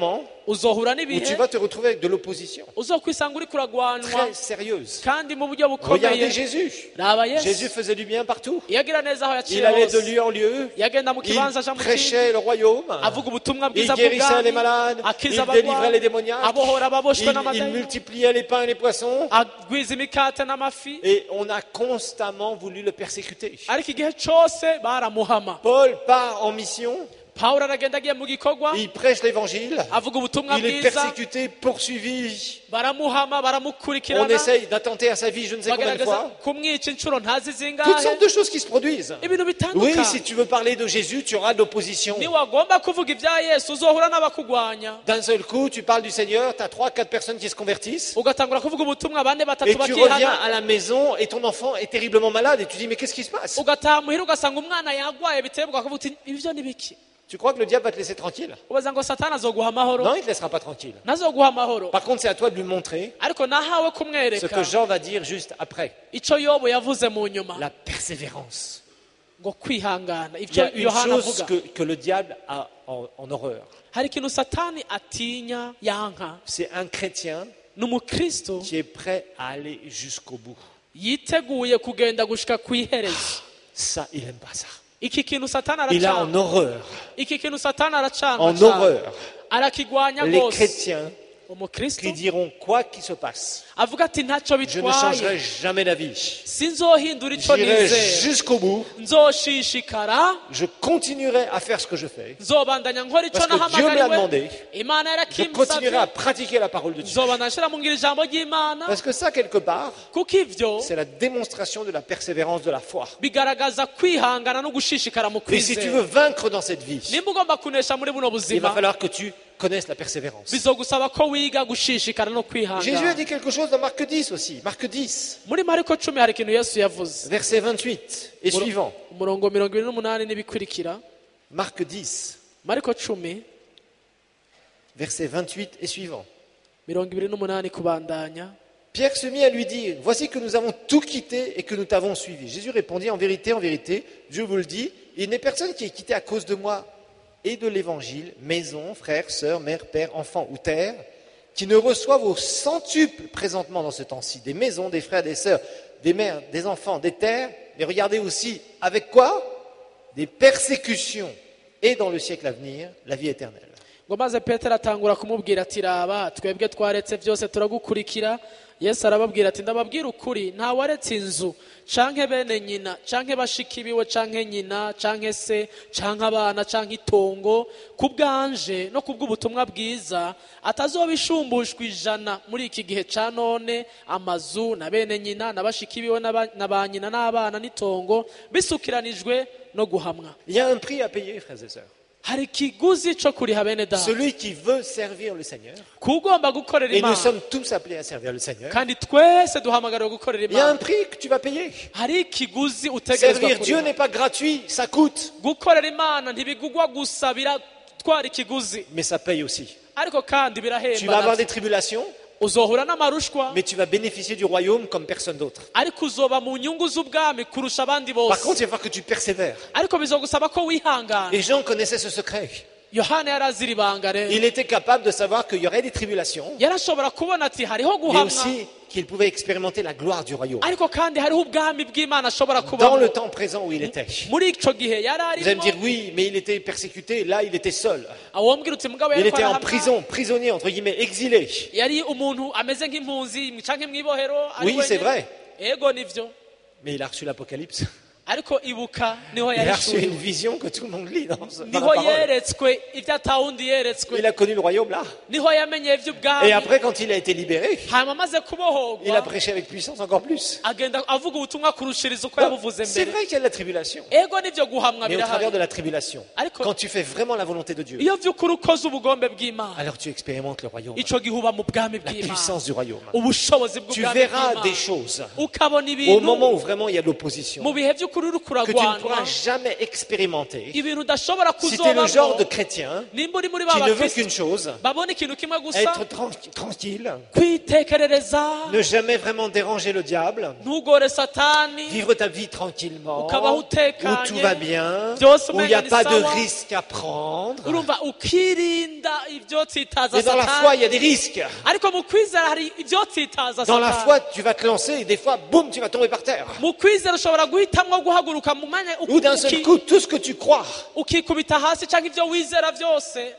uzohura où tu n'ibihe vas te retrouver avec de l'opposition uzokwisanga uri kuragwanwa très sérieuse. kandi mu buryo bukomeye. Regardez Jésus. raba Jésus yesu faisait du bien partout. yagira neza aho Il yaciye allait de hose lieu en lieu. yagenda mu Il kibanza aja mu kindi prêchait le royaume. avuga ubutumwa Il bwiza guérissait les bw'ubwami malades. Il akiza délivrait les abagwayi démoniaques. abohora ababoshwe Il, il n'amadayimoni multipliait les pains et les poissons. agwiza imikate n'amafi Et on a constamment voulu le persécuter. ariko igihe cose baramuhama. Paul part en mission. pawulo aragenda agiye mu gikorwa Il prêche l'évangile. avuga ubutumwa Il est bwiza persécuté, poursuivi. baramuhama On baramukurikirana essaye d'attenter à sa vie, je ne sais combien de bagaragaza fois. kumwica inshuro ntazi Toutes zingahe sortes de choses qui se produisent. ibintu Oui, bitandukanye. si tu veux parler de Jésus, tu auras de l'opposition. niwagomba kuvuga ibya yesu uzohura n'abakugwanya D'un seul coup, tu parles du Seigneur, tu as trois, quatre personnes qui se convertissent. ugatangura kuvuga ubutumwa bane Et batatu tu reviens bakihana à la maison et ton enfant est terriblement malade. Et tu dis, mais qu'est-ce qui se passe? ugataha muhira ugasanga umwana yagwaye biteye bwakavuga uti ibyo ni biki. Tu crois que le diable va te laisser tranquille? ubaza ngo satani azoguha amahoro Non, il ne te laissera pas tranquille. ntazoguha amahoro Par contre, c'est à toi de lui montrer ariko nahawe ce kumwereka que Jean va dire juste après. icyo yobu yavuze mu nyuma La persévérance. ngo kwihangana Il y ibyo a une yohana chose avuga que, que le diable a en, en horreur. hari ikintu satani atinya yanka C'est un chrétien ni umukristo qui est prêt à aller jusqu'au bout. yiteguye kugenda gushika ku iherezo. Ça, il n'aime pas ça. iki kintu satani Il a en aracanga horreur, iki kintu satani aracanga en cyane. horreur, arakigwanya les rwose chrétiens umukristo qui diront quoi qu'il se passe, avuga ati ntacyo je ne changerai bitwaye jamais d'avis. sinzohindura icyo J'irai nizera jusqu'au bout, nzoshishikara je continuerai à faire ce que je fais. nzobandanya nkora icyo Parce que Dieu me l'a nahamagariwe demandé. imana Je continuerai à yarakimusabye pratiquer la parole de Dieu. nzobandanya nshyira mu ngiro ijambo ry'imana Parce que ça, quelque part, kuko ivyo c'est la démonstration de la persévérance de la foi. bigaragaza kwihangana no gushishikara mu Et si tu veux kwizera vaincre dans cette vie, nimba ugomba kunesha muri buno il va buzima falloir que tu connaisses la persévérance. bizogusaba ko wiga gushishikara no Jésus a kwihangana dit quelque chose dans Marc dix aussi. Marc dix, muri mariko cumi hari ikintu yesu yavuze verset vingt-huit et suivant. umurongo mirongo ibiri n'umunani n'ibikurikira Marc dix, mariko cumi verset vingt-huit et suivant. mirongo ibiri n'umunani kubandanya. Pierre se mit à lui dire, voici que nous avons tout quitté et que nous t'avons suivi. Jésus répondit, en vérité, en vérité, je vous le dis, il n'est personne qui est quitté à cause de moi et de l'évangile, maison, frères, sœurs, mère, père, enfants ou terre, qui ne reçoivent au centuple présentement dans ce temps-ci, des maisons, des frères, des sœurs, des mères, des enfants, des terres, mais regardez aussi avec quoi? Des persécutions et dans le siècle à venir, la vie éternelle. ngo maze petero atangura kumubwira ati raba twebwe twaretse byose turagukurikira. yesu arababwira ati ndababwira ukuri nta waretse inzu canke bene nyina canke bashiki biwe canke nyina canke se canke abana canke itongo ku bwanje no ku bw'ubutumwa bwiza atazobishumbushwa ijana muri iki gihe ca none, amazu na bene nyina na bashiki biwe na ba nyina n'abana n'itongo bisukiranijwe no guhamwa. Il y a un prix à payer, frères et sœurs. hari ikiguzi cyo kuriha bene data Celui qui veut servir le Seigneur, kugomba gukorera et nous imana sommes tous appelés à servir le Seigneur, kandi twese duhamagariwe gukorera il y a un imana. prix que tu vas payer. hari ikiguzi utegerezwa Servir Dieu kuriha. n'est pas gratuit, ça coûte, gukorera imana ntibigugwa gusa biratwara ikiguzi mais ça paye aussi. ariko kandi Tu vas birahemba avoir navyo. des tribulations, uzohura n'amarushwa mais tu vas bénéficier du royaume comme personne d'autre. ariko uzoba mu nyungu z'ubwami kurusha abandi Par bose, contre, il va falloir que tu persévères. ariko bizogusaba ko wihangana. Et Jean connaissait ce secret. yohana yarazira ibanga rero, Il était capable de savoir qu'il y aurait des tribulations, yarashobora kubona ati hariho mais guhamwa aussi qu'il pouvait expérimenter la gloire du royaume. ariko kandi hariho ubwami bw'imana ashobora Dans kubamo. le temps présent où il était. muri ico gihe yari Vous allez me dire, arimo oui, mais il était persécuté, là il était seul. awumbwira uti mugabo Il yariko était en arahamwa. prison, prisonnier, entre guillemets, exilé. yari umuntu ameze nk'impunzi canke mw'ibohero ari Oui, c'est wenyene. vrai. ego nivyo, Mais il a reçu l'Apocalypse. ariko ibuka niho Il a reçu une yarishuriwe, vision que tout le monde lit dans, dans la niho parole. yeretswe ibyo atawundi yeretswe, Il a connu le royaume là. niho yamenye ivy'ubwami. Et après, quand il a été libéré, hanyuma amaze il a kubohorwa prêché avec puissance encore plus. agenda avuga ubutumwa kurushiriza uko Donc, yabuvuze c'est mbere. vrai qu'il y a de la tribulation. ego nivyo guhamwa Mais au travers birahari, de la tribulation, Ariko- quand tu fais vraiment la volonté de Dieu, iyo vy'ukuri ukoze ubugombe bw'imana alors tu expérimentes le royaume, ico gihe uba mu bwami la bw'imana, puissance du royaume. ubushobozi Tu bw'ubwami verras des bw'imana, choses ukabona au ibintu moment où vraiment il y a de l'opposition. mu bihe vy'ukuri by'ukuri uri que tu ne kuragwana pourras jamais expérimenter ibintu udashobora si tu es le genre de kuzobamo chrétien nimba uri muri qui ba ne veut qu'une bakristo chose, babona ikintu kimwe gusa être tran- tranquille, kwitekerereza ne jamais vraiment déranger le diable, ntugore satani vivre ta vie tranquillement, Ukabaho où utekanye, tout va bien, byose où il n'y a umenga ni pas de sawa. risque à prendre. urumva ukirinda ibyotsitaza Mais dans la foi, satani il y a des risques. ariko mu kwizera hari ibyotsitaza Dans la satani foi, tu vas te lancer et des fois, boum, tu vas tomber par terre. mu kwizera ushobora guhitamwo guhaguruka mu mwanya uki- Ou d'un seul coup, tout ce que tu crois, ukikubita hasi cyangwa ibyo wizera byose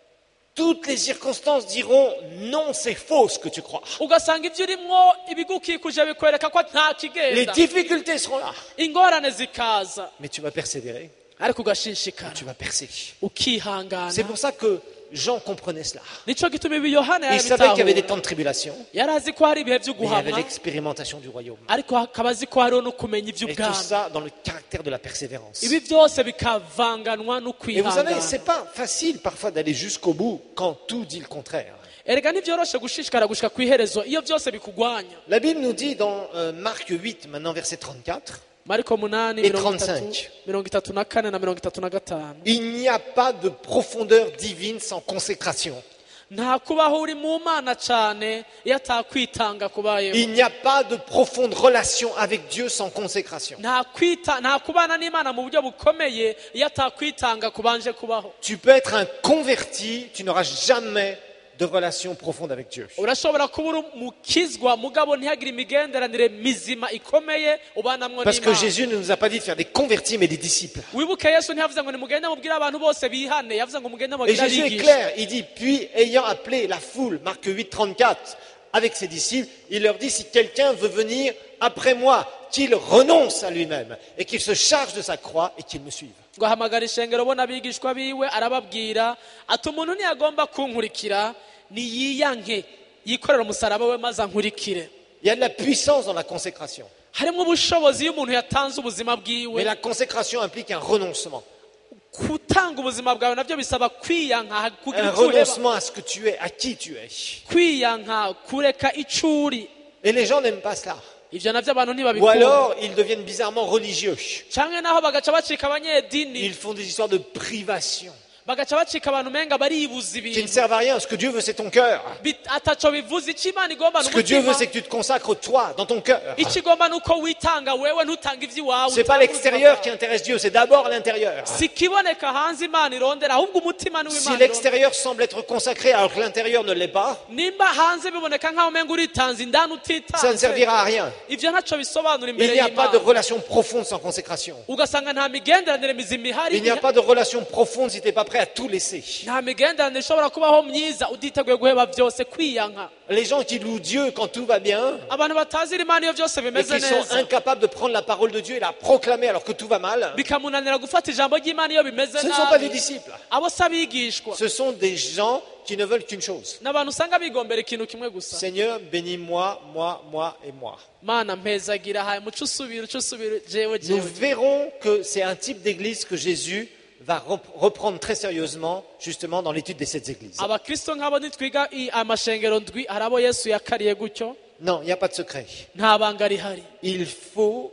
toutes les circonstances diront non, c'est faux ce que tu crois. ugasanga ibyo urimwo ibigukikuje bikwereka ko nta Les kigenda difficultés seront là. ingorane zikaza Mais tu vas persévérer, ariko ugashinshikara tu vas percer. ukihangana C'est pour ça que Jean comprenait cela. nicyo gituma ibi yohana Il savait qu'il y avait des yarabitahura temps de tribulation, yari azi ko hari ibihe byo mais il y avait guhamwa l'expérimentation du royaume. ariko akaba azi ko hariho no kumenya Et tout iby'ubwami ça dans le caractère de la persévérance. ibi byose bikavanganwa no Et vous savez, kwihangana c'est pas facile parfois d'aller jusqu'au bout quand tout dit le contraire. erega ntibyoroshe gushishikara gushika ku iherezo iyo byose bikugwanya La Bible nous dit dans euh, Marc huit, maintenant verset trente-quatre, mariko munani Et mirongo itatu trente-cinq. mirongo itatu na kane na mirongo itatu na gatanu il n'y a pas de profondeur divine sans consécration. nta kubaho uri mu mana cyane iyo atakwitanga kubayeho Il n'y a pas de profonde relation avec Dieu sans consécration. nta kwita nta kubana n'imana mu buryo bukomeye iyo atakwitanga kubanje kubaho Tu peux être un converti, tu n'auras jamais de relation profonde avec Dieu. urashobora kuba uri umukizwa mugabo ntihagire imigenderanire mizima ikomeye ubanamwo Parce que n'imana Jésus ne nous a pas dit de faire des convertis mais des disciples. wibuke yesu ntiyavuze ngo nimugende mubwire abantu bose bihane yavuze ngo mugende Et mubwire Jésus est abigisha clair, il dit, puis ayant appelé la foule, Marc huit, trente-quatre, avec ses disciples, il leur dit, si quelqu'un veut venir après moi, qu'il renonce à lui-même et qu'il se charge de sa croix et qu'il me suive. ngo ahamagara ishengero bona abigishwa biwe arababwira ati umuntu ntiyagomba kunkurikira niyiyanke yikorera umusaraba we maze ankurikire Il y a de la puissance dans la consécration. harimo ubushobozi iyo umuntu yatanze ubuzima Mais bwiwe la consécration implique un renoncement. gutanga ubuzima bwawe nabyo bisaba kwiyanka kugira Un icyo uheba renoncement à ce que tu es, à qui tu es. kwiyanka kureka icyo uri Et les gens n'aiment pas cela. ibyo nabyo abantu Ou ntibabikunda alors, ils deviennent bizarrement religieux. cyangwa naho bagaca bacika abanyedini Ils font des histoires de privation bagaca bacika abantu umenga baribuza qui ne ibintu servent à rien. Ce que Dieu veut, c'est ton cœur. Bit- ataco bivuze icyo imana igomba Ce que Dieu veut, n'umutima c'est que tu te consacres toi, dans ton cœur. icyo igomba ni uko witanga wewe ntutanga iby'iwawe C'est pas l'extérieur qui intéresse Dieu, c'est d'abord l'intérieur. si ikiboneka hanze imana irondera ahubwo umutima ni Si w'imana irondera. l'extérieur semble être consacré alors que l'intérieur ne l'est pas, nimba hanze biboneka nk'aho umenga uritanze indani ça ne utitanze servira à rien. ibyo ntacyo bisobanura Il imbere n'y a pas de y'imana relation profonde sans consécration. ugasanga nta migenderanire mizima ihari Il n'y a pas de relation profonde si tu n'es pas prêt à tout laisser. nta migenderanire ishobora kubaho myiza utiteguye guheba byose kwiyanka Les gens qui louent Dieu quand tout va bien abantu batazira imana iyo byose et bimeze qui sont neza incapables de prendre la parole de Dieu et la proclamer alors que tout va mal, bikamunanira gufata ijambo ry'imana iyo bimeze ce ne sont pas des nabi disciples. abo si abigishwa Ce sont des gens qui ne veulent qu'une chose. ni abantu usanga bigombera ikintu kimwe gusa Seigneur, bénis-moi, moi, moi et moi. mana mpezagira haye muco usubira uco usubira jewe Nous jewe verrons que c'est un type d'église que Jésus va rep- reprendre très sérieusement justement dans l'étude des sept églises. abakristo nk'abo nitwiga i- amashengero ndwi hari abo yesu yakariye gutyo Non, il n'y a pas de secret. nta banga rihari Il faut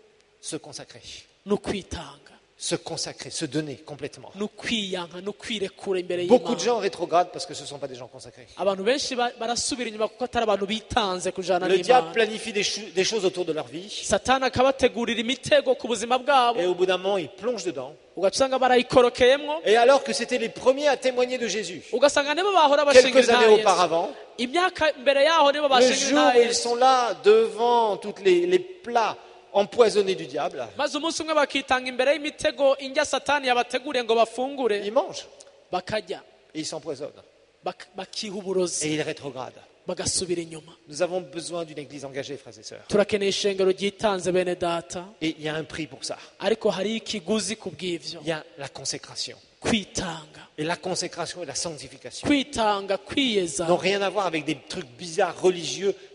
se consacrer. ni ukwitanga Se consacrer, se donner complètement. ni ukwiyanka ni ukwirekura imbere Beaucoup de gens y'imana rétrogradent parce que ce ne sont pas des gens consacrés. abantu benshi ba- barasubira inyuma kuko atari abantu bitanze kujana Le diable n'imana planifie des, chou- des choses autour de leur vie satani akabategurira imitego ku buzima bwabo et au bout d'un moment, ils plongent dedans. ugaca usanga barayikorokeyemwo Et alors que c'était les premiers à témoigner de Jésus, ugasanga nibo bahora bashingira quelques années nta Yesu auparavant, imyaka mbere yaho nibo le bashingira jour nta où ils Yesu sont là devant tous les, les plats empoisonnés du diable, maze umunsi umwe bakitanga imbere y'imitego indya satani yabateguriye ngo bafungure ils mangent bakarya et ils s'empoisonnent. bak- bakiha uburozi Et ils rétrogradent. bagasubira inyuma Nous avons besoin d'une église engagée, frères et sœurs. turakeneye ishengero ryitanze bene data Et il y a un prix pour ça. ariko hari ikiguzi ku bw'ivyo Il y a la consécration. kwitanga Et la consécration et la sanctification kwitanga kwiyeza n'ont rien à voir avec des trucs bizarres religieux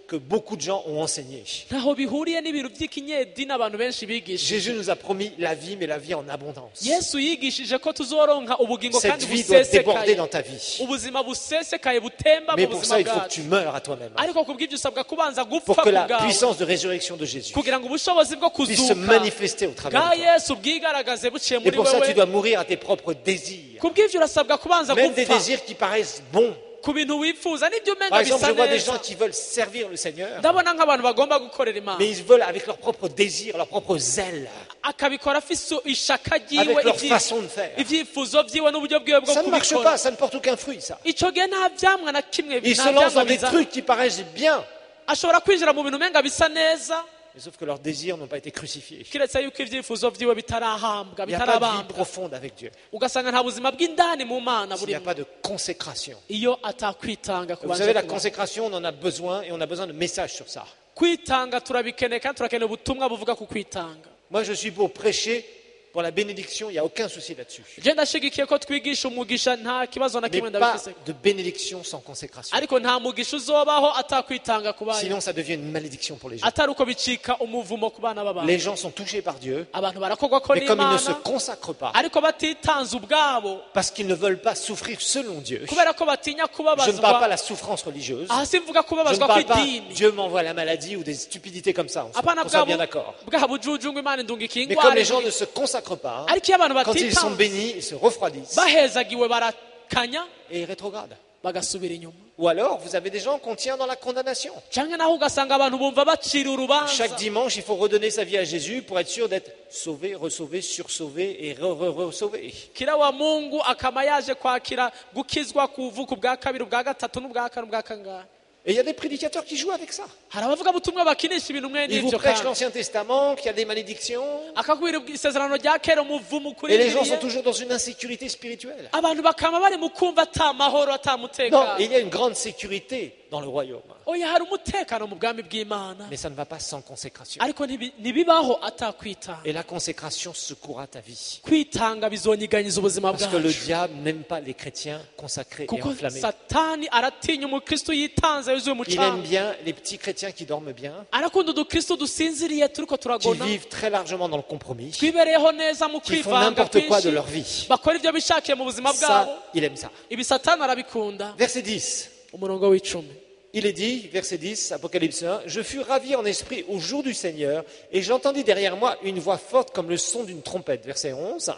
que beaucoup de gens ont enseigné. ntaho bihuriye n'ibintu by'ikinyedini abantu benshi bigishije. Jésus nous a promis la vie, mais la vie en abondance. Yesu yigishije ko tuzoronka ubugingo Cette kandi vie doit déborder busesekaye, dans ta vie. ubuzima busesekaye butemba Mais mu pour buzima ça, il faut que bwacu. tu meurs à toi-même. ariko kubw'ibyo usabwa kubanza gupfa Pour que ku la bwawe puissance de résurrection de Jésus kugira ngo ubushobozi bwo puisse se kuzuka manifester au travers bwa de toi. Yesu bwigaragaze buciye Et muri pour ça, tu wewe. dois mourir à tes propres désirs. kubw'ibyo urasabwa kubanza Même des gupfa désirs qui paraissent bons. ku bintu wifuza n'ibyo Par umenga exemple, bisa je vois des neza. gens qui veulent servir le Seigneur, ndabona nk'abantu bagomba gukorera Imana mais ils veulent avec leurs propres désirs, leurs propres zèles, akabikora afise ishaka ryiwe, avec leur ibyi- façon de faire. ibyifuzo byiwe n'uburyo bwiwe bwo Ça ne marche kubikora. pas, ça ne porte aucun fruit, ça. icyo gihe nta byamwa na kimwe Ils nta se lancent byamwa dans des bizana. trucs qui paraissent bien, ashobora kwinjira mu bintu umenga bisa neza mais sauf que leurs désirs n'ont pas été crucifiés. kiretse yuko ibyifuzo byiwe bitarahambwa Il n'y a pas de vie bitarabambwa profonde avec Dieu. ugasanga nta buzima bw'indani mu mana Il n'y a burimo pas de consécration. iyo atakwitanga Vous savez, la kubanza consécration, on en a besoin et on a besoin de messages sur ça. kwitanga turabikeneye kandi turakeneye ubutumwa buvuga ku kwitanga. Moi, je suis pour prêcher pour la bénédiction, il n'y a aucun souci là-dessus. je ndashigikiye ko twigisha umugisha nta kibazo na Mais kimwe pas ndabifise, de bénédiction sans consécration. ariko nta mugisha uzobaho atakwitanga ku bayo, Sinon, ça devient une malédiction pour les gens. atari uko bicika umuvumo ku bana b'abantu. Les gens sont touchés par Dieu, abantu barakorwa ko mais comme ils ne se n'Imana consacrent pas, ariko batitanze ubwabo parce qu'ils ne veulent pas souffrir selon Dieu. kubera ko batinya Je ne parle pas de kubabazwa. la souffrance religieuse. aha simvuga Je ne kubabazwa parle pas kw'idini, Dieu m'envoie la maladie ou des stupidités comme ça. On soit, apana qu'on soit bwa bien bu- d'accord. bwa bujuju ngo Imana indungikiye Mais comme les gens ingwara, ne se consacrent pas, ariko iyo abantu quand ils sont batitanze bénis, ils se refroidissent bahezagiwe barakanya et ils rétrogradent. bagasubira inyuma. Ou alors, vous avez des gens qu'on tient dans la condamnation. canke naho ugasanga abantu bumva bacira urubanza, Chaque dimanche, il faut redonner sa vie à Jésus pour être sûr d'être sauvé, resauvé, sursauvé et re-re-re-sauvé. kira wa mungu akama yaje kwakira gukizwa kuvuka ubwa kabiri ubwa gatatu n'ubwa kane ubwa kangahe. Et il y a des prédicateurs qui jouent avec ça. hari abavuga butumwa bakinisha ibintu mwe Ils vous n'ibyo prêchent kandi l'Ancien Testament, qu'il y a des malédictions. akakubwira isezerano rya kera umuvumo Et les gens sont ukurindiriye, toujours dans une insécurité spirituelle. abantu bakama bari mu kumva ata mahoro ata Non, mutekano. il y a une grande sécurité dans le royaume. oya hari umutekano mu bwami bw'Imana, Mais ça ne va pas sans consécration. ariko ntibi- ntibibaho atakwitanga. Et la consécration secouera ta vie. kwitanga bizonyiganyiza ubuzima Parce que le bwacu, diable n'aime pas les chrétiens consacrés et kuko enflammés. satani aratinya umukristo yitanze yuzuye Il aime umucanga, bien les petits chrétiens qui dorment bien, arakunda udukristo dusinziriye turiko qui turagona, vivent très largement dans le compromis, twibereyeho neza mu qui font kwivanga n'importe quoi de kwinshi, leur vie. bakora ibyo bishakiye mu buzima bwabo. Ça, il aime ça. ibi satani arabikunda. Verset dix. umurongo w'icumi Il est dit, verset dix, Apocalypse un, « Je fus ravi en esprit au jour du Seigneur, et j'entendis derrière moi une voix forte comme le son d'une trompette. » Verset onze,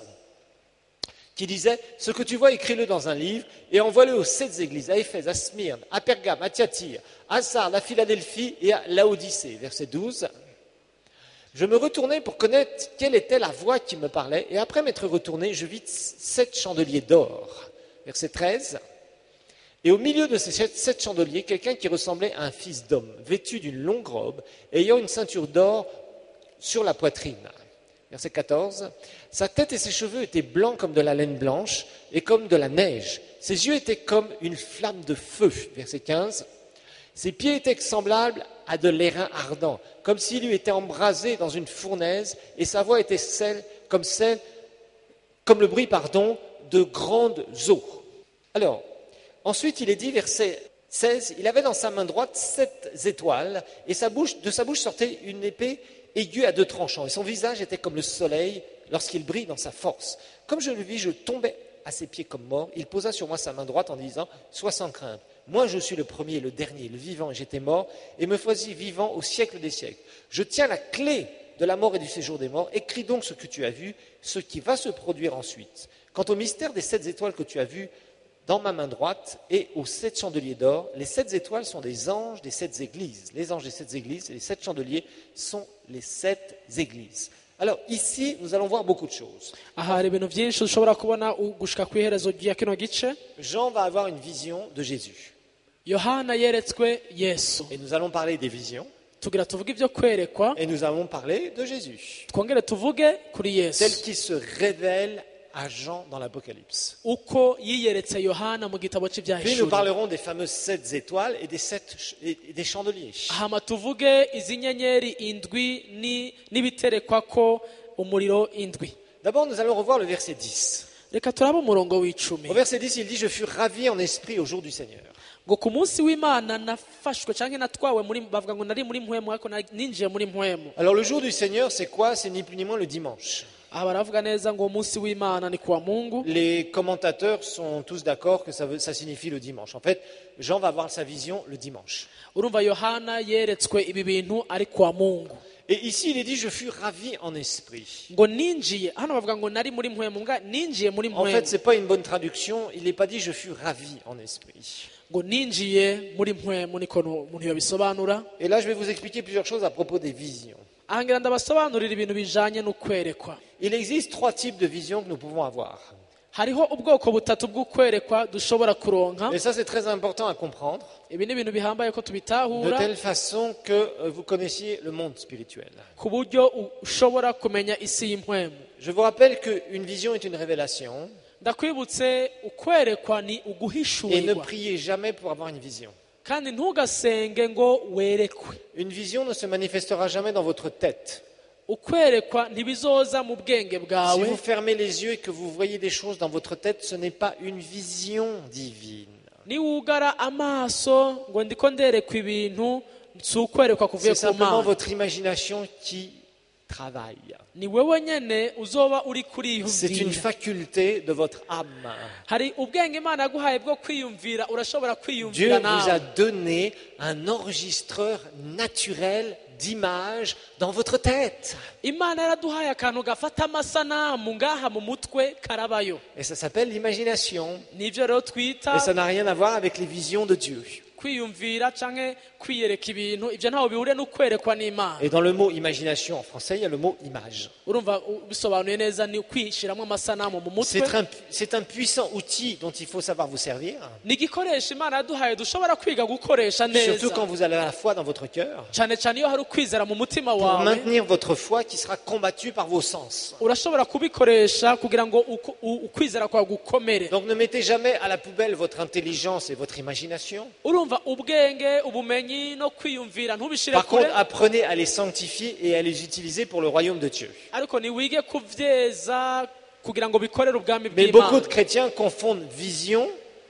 qui disait, « Ce que tu vois, écris-le dans un livre, et envoie-le aux sept églises, à Éphèse, à Smyrne, à Pergame, à Thyatire, à Sardes, à Philadelphie et à Laodicée. » Verset douze, « Je me retournai pour connaître quelle était la voix qui me parlait, et après m'être retourné, je vis sept chandeliers d'or. » Verset treize, et au milieu de ces sept, sept chandeliers, quelqu'un qui ressemblait à un fils d'homme, vêtu d'une longue robe, ayant une ceinture d'or sur la poitrine. Verset quatorze. Sa tête et ses cheveux étaient blancs comme de la laine blanche et comme de la neige. Ses yeux étaient comme une flamme de feu. Verset quinze. Ses pieds étaient semblables à de l'airain ardent, comme s'il eût été embrasé dans une fournaise, et sa voix était celle, comme celle, comme le bruit, pardon, de grandes eaux. Alors, ensuite, il est dit, verset seize, il avait dans sa main droite sept étoiles, et sa bouche, de sa bouche sortait une épée aiguë à deux tranchants, et son visage était comme le soleil lorsqu'il brille dans sa force. Comme je le vis, je tombais à ses pieds comme mort. Il posa sur moi sa main droite en disant, « Sois sans crainte. Moi, je suis le premier et le dernier, le vivant, et j'étais mort, et me voici vivant au siècle des siècles. Je tiens la clé de la mort et du séjour des morts. Écris donc ce que tu as vu, ce qui va se produire ensuite. Quant au mystère des sept étoiles que tu as vues, dans ma main droite et aux sept chandeliers d'or, les sept étoiles sont des anges des sept églises. Les anges des sept églises et les sept chandeliers sont les sept églises. Alors ici, nous allons voir beaucoup de choses. aha hari ibintu byinshi dushobora kubona u- gushika ku iherezo rya kino gice. Jean va avoir une vision de Jésus. yohana yeretswe yesu, Et nous allons parler des visions tugira tuvuge ibyo kwerekwa, et nous allons parler de Jésus, twongere tuvuge kuri yesu tel qu'il se révèle à Jean dans l'Apocalypse. uko yiyeretse yohana mu gitabo Puis nous cy'ibyahishuri. parlerons des fameuses sept étoiles et des sept ch- et et des chandeliers. hama tuvuge izi nyenyeri indwi ni- n'ibiterekwa ko umuriro indwi. D'abord, nous allons revoir le verset dix. reka turabe umurongo w'icumi Au verset dix, il dit, je fus ravi en esprit au jour du Seigneur. ngo ku munsi w'imana nafashwe cyangwa natwawe muri bavuga ngo nari muri mpwemu ariko nari- ninjiye muri mpwemu. Alors le jour du Seigneur, c'est quoi? C'est ni plus ni moins le dimanche. aha baravuga neza ngo umunsi w'imana ni kuwa mungu. Les commentateurs sont tous d'accord que ça, veut- ça signifie le dimanche. En fait, Jean va avoir sa vision le dimanche. urumva yohana yeretswe ibi bintu ari kuwa mungu. Et ici, il est dit, je fus ravi en esprit. ngo ninjiye hano bavuga ngo nari muri mpwemu nga ninjiye muri En fait, mpwemu. c'est pas une bonne traduction. Il n'est pas dit, je fus ravi en esprit. ngo ninjiye muri mpwemu niko nu- umuntu yabisobanura. Et là, je vais vous expliquer plusieurs choses à propos des visions. aha ngira ndabasobanurira ibintu bijanye n'ukwerekwa. Il existe trois types de visions que nous pouvons avoir. hariho ubwoko butatu bw'ukwerekwa dushobora kuronka. Et ça, c'est très important à comprendre, ibi ni ibintu bihambaye ko de tubitahura telle façon que euh, vous connaissiez le monde spirituel. ku buryo ushobora kumenya isi y'impwemu. Je vous rappelle qu'une vision est une révélation, ndakwibutse ukwerekwa ni et ne uguhishurirwa priez jamais pour avoir une vision. kandi ntugasenge ngo werekwe. Une vision ne se manifestera jamais dans votre tête. ukwerekwa ntibizoza mu bwenge Si bwawe. vous fermez les yeux et que vous voyez des choses dans votre tête, ce n'est pas une vision divine. niwugara amaso ngo ndiko nderekwa ibintu si ukwerekwa kuvuye C'est ku simplement mana. votre imagination qui travaille. ni wewe nyene uzoba uri C'est une kuriyumvira. faculté de votre âme. hari ubwenge imana yaguhaye bwo kwiyumvira urashobora Dieu kwiyumvira vous a nawe. donné un enregistreur naturel d'images dans votre tête. imana yaraduhaye akantu gafata amasanamu ngaha mu mutwe karabayo. Et ça s'appelle l'imagination. nivyo rero Et twita ça n'a rien à voir avec les visions de Dieu. kwiyumvira canke kwiyereka ibintu. ivyo ntaho bihuriye n'ukwerekwa n'imana. Et dans le mot imagination en français, il y a le mot image. urumva u- bisobanuye neza ni kwishiramwo amasanamu mu mutwe. C'est un, c'est un puissant outil dont il faut savoir vous servir, ni igikoresho imana yaduhaye dushobora kwiga gukoresha surtout neza quand vous avez la foi dans votre cœur, cyane cyane iyo hari ukwizera mu mutima pour wawe. maintenir votre foi qui sera combattue par vos sens. urashobora kubikoresha kugira ngo uku- u- ukwizera kwawe gukomere. Donc ne mettez jamais à la poubelle votre intelligence et votre imagination. urumva ubwenge ubumenyi no kwiyumvira ntubishire Par kure, contre, apprenez à les sanctifier et à les utiliser pour le royaume de Dieu. ariko niwige kuvyeza kugira ngo bikorere ubwami Mais beaucoup bw'imana. de chrétiens confondent vision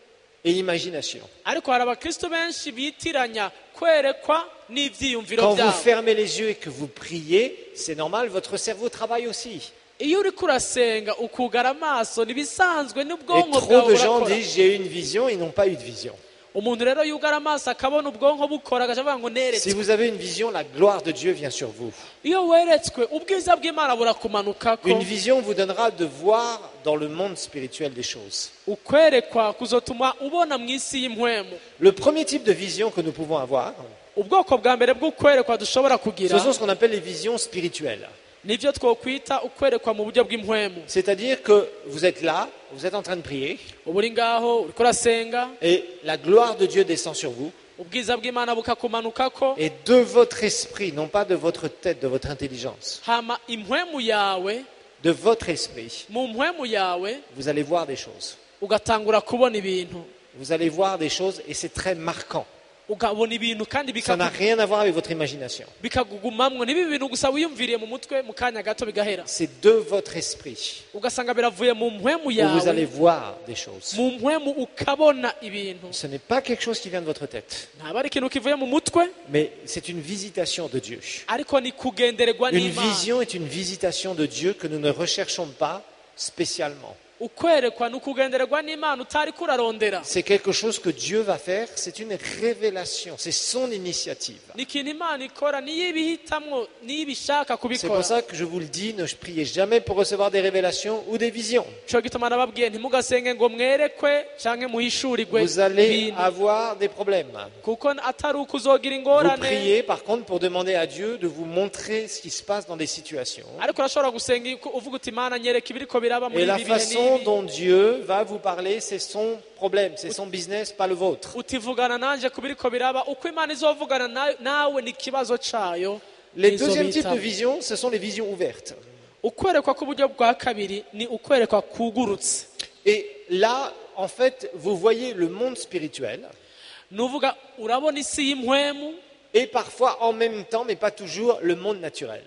et imagination. ariko hari abakristo benshi bitiranya kwerekwa n'ivyiyumviro Quand vous byabo. fermez les yeux et que vous priez, c'est normal, votre cerveau travaille aussi. iyo uriko urasenga ukugara amaso nibisanzwe Et n'ubwonko trop bwawe de gens burakora. disent j'ai eu une vision, ils n'ont pas eu de vision. umuntu rero yugara amaso akabona ubwonko bukora agaca avuga ngo Si neretswe. vous avez une vision, la gloire de Dieu vient sur vous. iyo weretswe ubwiza bw'imana burakumanukako. Une vision vous donnera de voir dans le monde spirituel des choses. ukwerekwa kuzotuma ubona mu isi y'impwemu. Le premier type de vision que nous pouvons avoir, ubwoko bwa mbere bw'ukwerekwa dushobora ce kugira sont ce qu'on appelle les visions spirituelles. nibyo twokwita ukwerekwa mu buryo bw'impwemu. C'est-à-dire que vous êtes là, vous êtes en train de prier, uba uri ngaho uriko urasenga et la gloire de Dieu descend sur vous, ubwiza bw'imana bukakumanukako, et de votre esprit, non pas de votre tête, de votre intelligence, hama impwemu yawe de votre esprit, mu mpwemu yawe vous allez voir des choses. ugatangura kubona ibintu. Vous allez voir des choses et c'est très marquant. ukabona ibintu kandi Ça n'a bikaku- rien à voir avec votre imagination. bikagugumamwo nibi bintu gusa wiyumviriye mu mutwe mu kanya gato bigahera. C'est de votre esprit ugasanga biravuye mu mpwemu où vous allez yawe voir des choses. mu mpwemu ukabona ibintu. Ce n'est pas quelque chose qui vient de votre tête, ntaba ari ikintu kivuye mu mutwe mais c'est une visitation de Dieu. ariko ni kugendererwa Une n'imana. vision est une visitation de Dieu que nous ne recherchons pas spécialement. ukwerekwa ni ukugendererwa n'imana utari kurarondera. C'est quelque chose que Dieu va faire, c'est une révélation, c'est son initiative. ni ikintu imana ikora niyo ibihitamwo niyo ibishaka C'est pour kubikora. ça que je vous le dis, ne priez jamais pour recevoir des révélations ou des visions. cyo gituma nababwiye ntimugasenge ngo mwerekwe canke muhishurirwe Vous allez ibintu, avoir des problèmes. kuko atari uko uzogira Vous ingorane. priez par contre pour demander à Dieu de vous montrer ce qui se passe dans des situations. ariko urashobora gusenga uvuga uti imana nyereka ibiriko biraba muri Et la ibi bihe façon n'ibi. dont Dieu va vous parler, c'est son problème, c'est son business, pas le vôtre. utivugana nanje ku biriko biraba uko imana izovugana na- nawe ni ikibazo cayo. Les nizo deuxièmes types bitamo. de visions, ce sont les visions ouvertes. ukwerekwa k'uburyo bwa kabiri ni ukwerekwa kugurutse. Et là, en fait, vous voyez le monde spirituel, ni uvuga urabona isi y'impwemu et parfois en même temps, mais pas toujours, le monde naturel.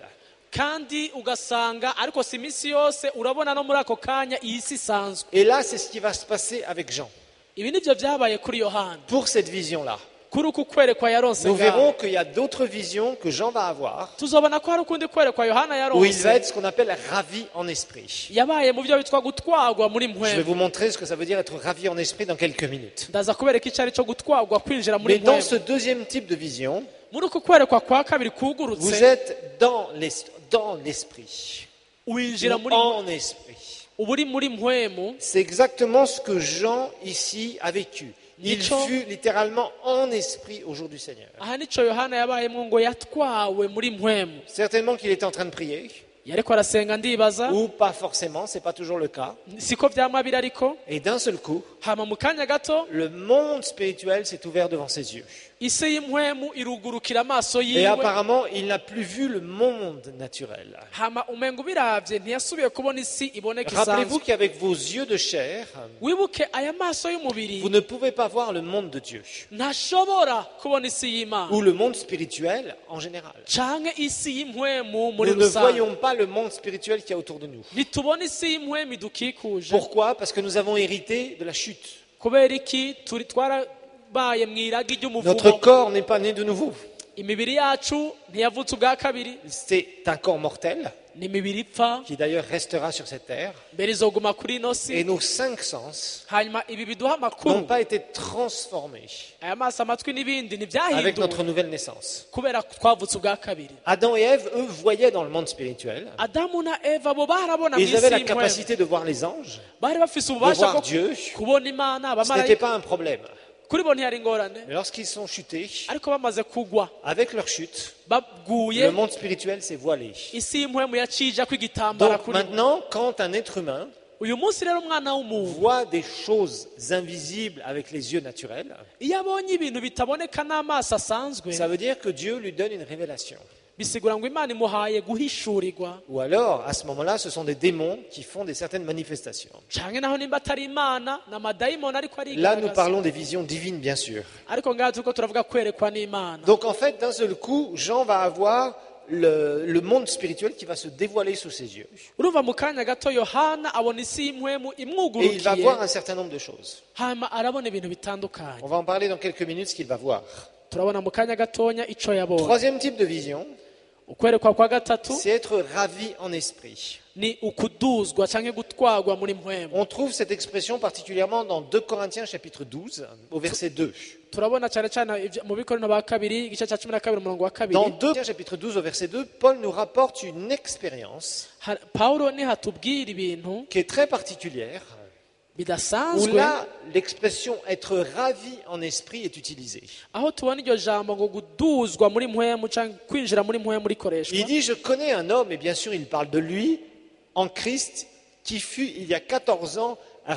kandi ugasanga ariko si iminsi yose urabona no muri ako kanya iyi si isanzwe. Et là, c'est ce qui va se passer avec Jean. Ibi nibyo byabaye kuri Yohana. Pour cette vision-là, Kuri uku kwerekwa yaronse nous ngaho. verrons qu'il y a d'autres visions que Jean va avoir, Tuzobona ko hari ukundi kwerekwa Yohana où il va yaronse. être ce qu'on appelle ravi en esprit. Yabaye mu byo bitwa gutwagwa muri Je vais mpwemu. vous montrer ce que ça veut dire être ravi en esprit dans quelques minutes. Ndaza kubereka icyo ari cyo gutwagwa kwinjira muri Mais dans ce mpwemu. deuxième type de vision, Muri uku kwerekwa kwa kabiri vous kugurutse êtes dans l'es- dans l'esprit. winjira muri En esprit. uburi muri mpwemu. C'est exactement ce que Jean ici a vécu. Il Nico. fut littéralement en esprit au jour du Seigneur. Aha nico Yohana yabayemo ngo yatwawe muri mpwemu. Certainement qu'il était en train de prier, Yariko arasenga ndibaza ou pas forcément, c'est pas toujours le cas. siko vyama biri ariko Et d'un seul coup, hama mu kanya gato le monde spirituel s'est ouvert devant ses yeux. isi y'impwemu irugurukira amaso Et yiwe. apparemment, il n'a plus vu le monde naturel. Hama umenga ubiravye ntiyasubiye kubona isi iboneka Rappelez-vous isanzwe. qu'avec vos yeux de chair, Wibuke aya maso y'umubiri vous ne pouvez pas voir le monde de Dieu, ntashobora kubona isi y'Imana ou le monde spirituel en général. canke isi y'impwemu muri Nous ne rusange. voyons pas le monde spirituel qu'il y a autour de nous. Ntitubona isi y'impwemu idukikuje. Pourquoi? Parce que nous avons hérité de la chute. Kubera iki turi twarabaye mw'iragi Notre ry'umuvumo. corps n'est pas né de nouveau. Imibiri yacu ntiyavutse ubwa kabiri, C'est un corps mortel, ni imibiri ipfa qui d'ailleurs restera sur cette terre. mbere izoguma kuri ino Et si. nos cinq sens Hanyuma ibi biduha n'ont amakuru, pas été transformés aya maso amatwi n'ibindi avec ntibyahinduwe notre nouvelle naissance. kubera ko twavutse ubwa kabiri. Adam et Ève, eux, voyaient dans le monde spirituel. Adamu na Eva bo barabona Ils mw'isi avaient la y'impwemu, capacité de voir les anges. bari bafise de ububasha voir bwo Dieu. kubona Imana. Ce n'était Abamarayika pas un problème. kuri bo ntiyari ingorane, Mais lorsqu'ils sont chutés, ariko bamaze kugwa avec leur chute, baguye, le monde spirituel s'est voilé. isi y'impwemu yacijako igitambara Donc kuri bo. maintenant, quand un être humain Uyu munsi rero umwana w'umuntu voit des choses invisibles avec les yeux naturels, iyo abonye ibintu bitaboneka n'amaso asanzwe, ça veut dire que Dieu lui donne une révélation. bisigura ngo Imana imuhaye guhishurirwa. Ou alors, à ce moment-là, ce sont des démons qui font des certaines manifestations. Canke naho nimba atari Imana n'amadayimoni ariko Là, nous arigaragaza. parlons des visions divines, bien sûr. Ariko ngaha turiko turavuga kwerekwa n'Imana. Donc, en fait, d'un seul coup, Jean va avoir le, le monde spirituel qui va se dévoiler sous ses yeux. Urumva mu kanya gato Yohana abona isi y'impwemu Et il va imwugurukiye, voir un certain nombre de choses. hanyuma arabona ibintu bitandukanye. On va en parler dans quelques minutes, ce qu'il va voir. Turabona mu kanya gatonya ico yabonye. Troisième type de vision, Ukwerekwa kwa gatatu c'est être ravi en esprit. ni ukuduzwa canke gutwagwa muri mpwemu. On trouve cette expression particulièrement dans deux Corinthiens chapitre douze, au verset deux. Turabona cyane cyane ivyo- mu Bikorino ba kabiri igice ca cumi na kabiri umurongo wa kabiri. Dans deux Corinthiens chapitre douze, au verset deux, Paul nous rapporte une expérience Ha- Pawulo ni hatubwira ibintu qui est très particulière, où bidasanzwe, là, l'expression être ravi en esprit est utilisée. aho tubona iryo jambo ngo guduzwa muri mpwemu canke kwinjira muri mpwemu rikoreshwa. Il dit, je connais un homme, et bien sûr il parle de lui, en Christ, qui fut il y a quatorze ans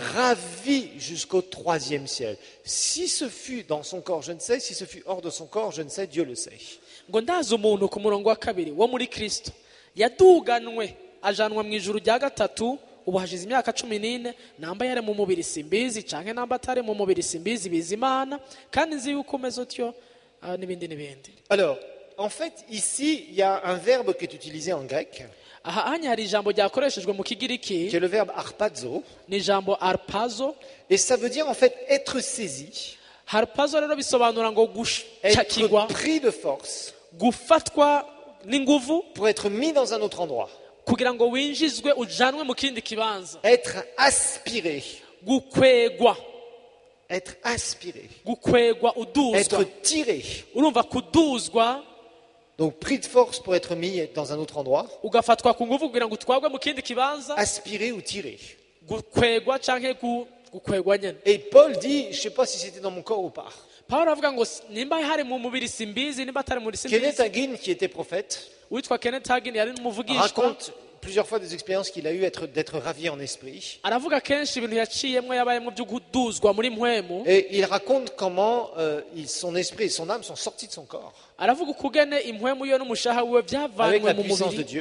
ravi jusqu'au troisième ciel. Si ce fut dans son corps, je ne sais, si ce fut hors de son corps, je ne sais, Dieu le sait. Ngo ndazi umuntu ku murongo wa kabiri wo muri Kristo yaduganwe ajanwa mu ijuru rya gatatu, ubu hashize imyaka cumi n'ine, namba yari mu mubiri simbizi canke namba atari mu mubiri simbizi, bizi Imana kandi nzi yuko umeze utyo, ah, n'ibindi n'ibindi. Alors, en fait, ici, il y a un verbe qui est utilisé en grec, Aha hanya hari ijambo ryakoreshejwe mu kigiriki, qui est le verbe harpazo, ni ijambo arpazo. et ça veut dire en fait être saisi, Harpazo rero bisobanura ngo être gushakirwa, pris de force, gufatwa n'inguvu pour être mis dans un autre endroit, kugira ngo winjizwe ujanwe mu kindi kibanza, être aspiré, gukwegwa, être aspiré, gukwegwa uduzwa. être tiré. Urumva kuduzwa, Donc pris de force pour être mis dans un autre endroit, ugafatwa ku nguvu kugira ngo utwagwe mu kindi kibanza, aspiré ou tiré. gukwegwa canke gu- gukwegwa nyene. Et Paul dit, je ne sais pas si c'était dans mon corps ou pas. Pawulo avuga ngo nimba hari mu mubiri simbizi, nimba atari muri Kenneth simbizi. Hagin, qui était prophète, Witwa Kenneth Hagin yari n'umuvugishwa, raconte plusieurs fois des expériences qu'il a eues être- d'être ravi en esprit. aravuga kenshi ibintu yaciyemwo yabayemwo byo kuduzwa muri mpwemu. Et il raconte comment euh, il- son esprit et son âme sont sortis de son corps Aravuga ukugene impwemu yo n'umushaha wiwe avec byavanywe la mu puissance de mubiri Dieu.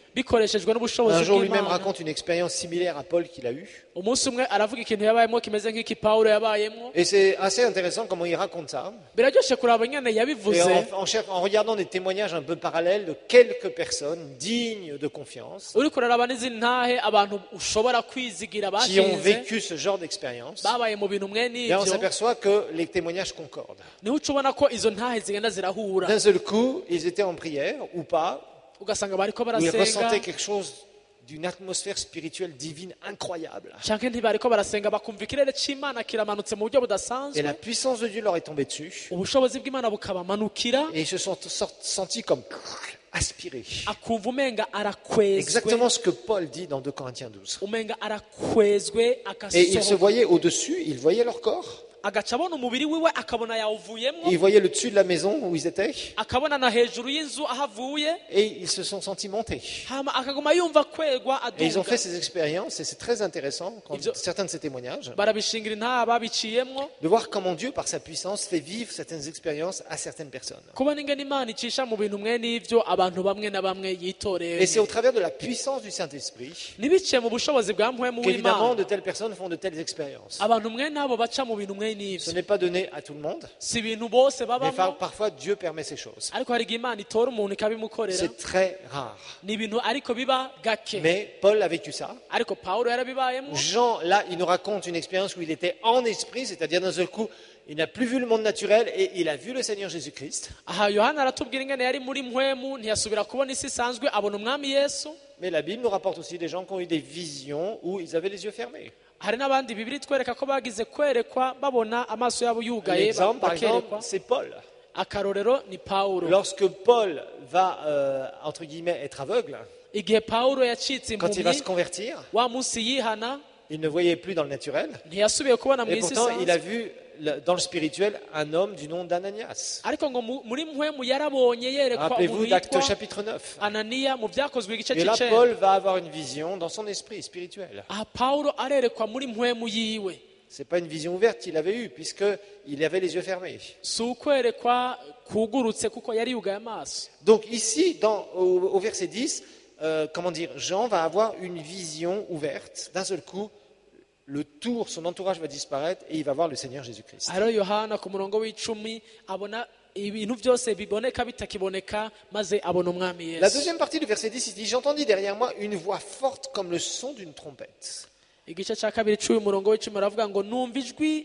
bikoreshejwe Un n'ubushobozi jour, lui-même bw'Imana. raconte une expérience similaire à Paul qu'il a eue. umunsi umwe aravuga ikintu yabayemo kimeze nk'iki Pawulo yabayemo. Et c'est assez intéressant comment il raconte ça. Biraryoshe kuraba nyene Et yabivuze. en, en cher- en regardant des témoignages un peu parallèles de quelques personnes dignes de confiance uri kuraraba n'izindi ntahe abantu ushobora kwizigira qui ont bashinze vécu ce genre d'expérience, babaye mu bintu mwe et on n'ivyo, s'aperçoit que les témoignages concordent. niho uca ubona ko izo ntahe zigenda zirahura, D'un seul coup, ils étaient en prière ou pas, ugasanga bariko ou ils barasenga ressentaient quelque chose d'une atmosphère spirituelle divine incroyable. canke ntibariko barasenga bakumva ikirere c'Imana kiramanutse mu buryo Et budasanzwe, la puissance de Dieu leur est tombée dessus, ubushobozi bw'Imana bukabamanukira, et ils se sont sort- sentis comme aspirés. akumva umenga arakwezwe, Exactement ce que Paul dit dans deux Corinthiens douze. umenga arakwezwe Et ils se agasohoka, voyaient au-dessus, ils voyaient leur corps, agaca abona umubiri wiwe akabona yawuvuyemwo, ils voyaient le dessus de la maison où ils étaient, akabona na hejuru y'inzu aho avuye, et ils se sont sentis monter. hama akaguma yumva kwegwa Et ils ont aduga. fait ces expériences, et c'est très intéressant, quand Ils ont- certains de ces témoignages, barabishingira intaha babiciyemwo, de voir comment Dieu, par sa puissance, fait vivre certaines expériences à certaines personnes. kubona ingene Imana icisha mu bintu mwe n'ivyo abantu bamwe na bamwe yitoreye, Et c'est au travers de la puissance du Saint-Esprit ntibiciye mu bushobozi bwa mpwemu qu'évidemment w'Imana, de telles personnes font de telles expériences. abantu mwe nabo baca mu bintu mwe Ce n'ivyo, n'est pas donné à tout le monde, si ibintu bose mais babamo, fa- parfois Dieu permet ces choses. ariko hari igihe Imana itora umuntu ikabimukorera, C'est très rare. ni ibintu ariko biba gake, Mais Paul a vécu ça. ariko Pawulo yarabibayemo. Jean, là, il nous raconte une expérience où il était en esprit, c'est-à-dire d'un seul coup, il n'a plus vu le monde naturel et il a vu le Seigneur Jésus-Christ. Aha Yohana aratubwira ingene yari muri mpwemu, ntiyasubira kubona isi isanzwe, abona umwami Yesu. Mais la Bible nous rapporte aussi des gens qui ont eu des visions où ils avaient les yeux fermés. Hari n'abandi bibiri itwereka ko bagize kwerekwa babona amaso yabo yugaye, L'exemple, par exemple, bakerekwa. c'est Paul. Akarorero ni Pawulo. Lorsque Paul va, euh, entre guillemets, être aveugle, Igihe Pawulo yacitse quand il va se impumyi, convertir, wa munsi yihana, il ne voyait plus dans le naturel. ntiyasubiye kubona mu Et isi pourtant, il a isanzwe, vu le- dans le spirituel un homme du nom d'Ananias. ariko ngo mu- muri mpwemu yarabonye yerekwa Rappelez-vous umuntu d'Actes yitwa chapitre neuf. Ananiya mu byakozwe igice Et là, c'icenda. Paul va avoir une vision dans son esprit spirituel. Aha Pawulo arerekwa muri mpwemu yiwe, C'est pas une vision ouverte qu'il avait eue, puisqu'il avait les yeux fermés. si ukwerekwa kugurutse kuko yari yugaye amaso. Donc ici, dans, au, au verset dix, euh, comment dire, Jean va avoir une vision ouverte. D'un seul coup, le tour, son entourage va disparaître et il va voir le Seigneur Jésus-Christ. Hariho Yohana ku murongo w'icumi abona ibintu byose biboneka bitakiboneka, maze abona umwami La Yesu. deuxième partie du verset dix, il dit, j'entendis derrière moi une voix forte comme le son d'une trompette. Igice cya kabiri cy'uyu murongo w'icumi aravuga ngo numva ijwi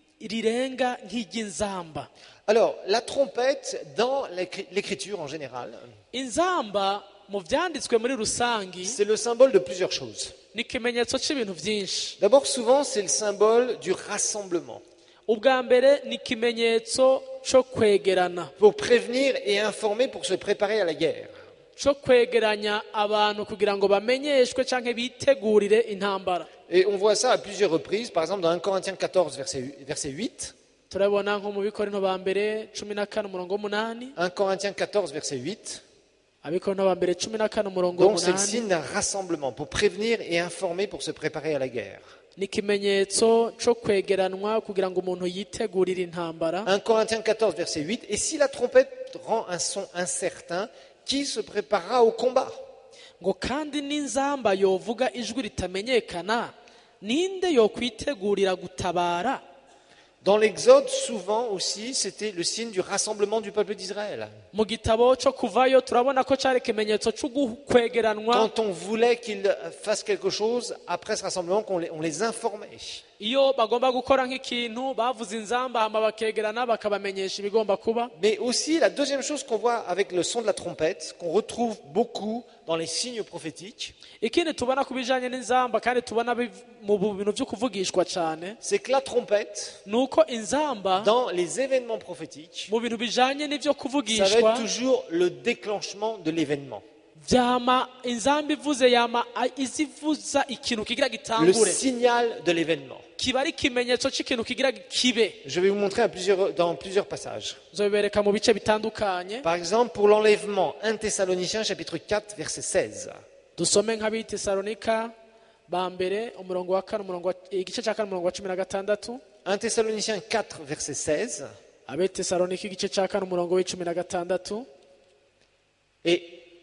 rirenga nk'iry'inzamba. Alors, la trompette, dans l'écri- l'écriture en général, Inzamba mu byanditswe muri rusangi c'est le symbole de plusieurs choses. ni ikimenyetso cy'ibintu byinshi. D'abord, souvent, c'est le symbole du rassemblement, Ubwa mbere ni ikimenyetso cyo kwegerana, pour prévenir et informer pour se préparer à la guerre. cyo kwegeranya abantu kugira ngo bamenyeshwe cyangwa bitegurire intambara. Et on voit ça à plusieurs reprises, par exemple dans un Corinthiens quatorze, verset, verset huit. Turabona nko mu Bikorinto ba mbere cumi na kane umurongo w'umunani, un Corinthiens quatorze, verset huit. Abikorinto ba mbere cumi na kane umurongo Donc c'est le w'umunani, signe d'un rassemblement, pour prévenir et informer pour se préparer à la guerre. ni ikimenyetso cyo kwegeranwa kugira ngo umuntu yitegurire intambara. un Corinthiens quatorze, verset huit. Et si la trompette rend un son incertain, qui se préparera au combat? Ngo kandi n'inzamba yovuga ijwi ritamenyekana, ninde yokwitegurira gutabara? Dans l'Exode, souvent aussi, c'était le signe du rassemblement du peuple d'Israël. Mu gitabo cyo kuvayo turabona ko cyari ikimenyetso cyo kwegeranwa, Quand on voulait qu'ils fassent quelque chose, après ce rassemblement, qu'on les, on les informait. iyo bagomba gukora nk'ikintu bavuza inzamba hama bakegerana bakabamenyesha ibigomba kuba. Mais aussi, la deuxième chose qu'on voit avec le son de la trompette, qu'on retrouve beaucoup dans les signes prophétiques, Ikindi tubona ku bijanye n'inzamba kandi tubona biv- mu bintu byo kuvugishwa cyane, c'est que la trompette, ni uko inzamba dans les événements prophétiques, mu bintu bijanye n'ivyo ça va kuvugishwa être toujours le déclenchement de l'événement. vyama, inzamba ivuze yama a- izivuza ikintu kigira Le gitangure, signal de l'événement. kiba ari ikimenyetso cy'ikintu kigira kibe. Je vais vous montrer à plusieurs, dans plusieurs passages. Nzobibereka mu bice bitandukanye. Par exemple, pour l'enlèvement, un Thessaloniciens chapitre quatre, verset seize. Dusome nk'abitesalonika ba mbere umurongo wa kane umurongo wa- igice cya kane umurongo wa cumi na gatandatu. un Thessaloniciens quatre, verset seize. Abitesalonika igice cya kane umurongo w'icumi na gatandatu. Et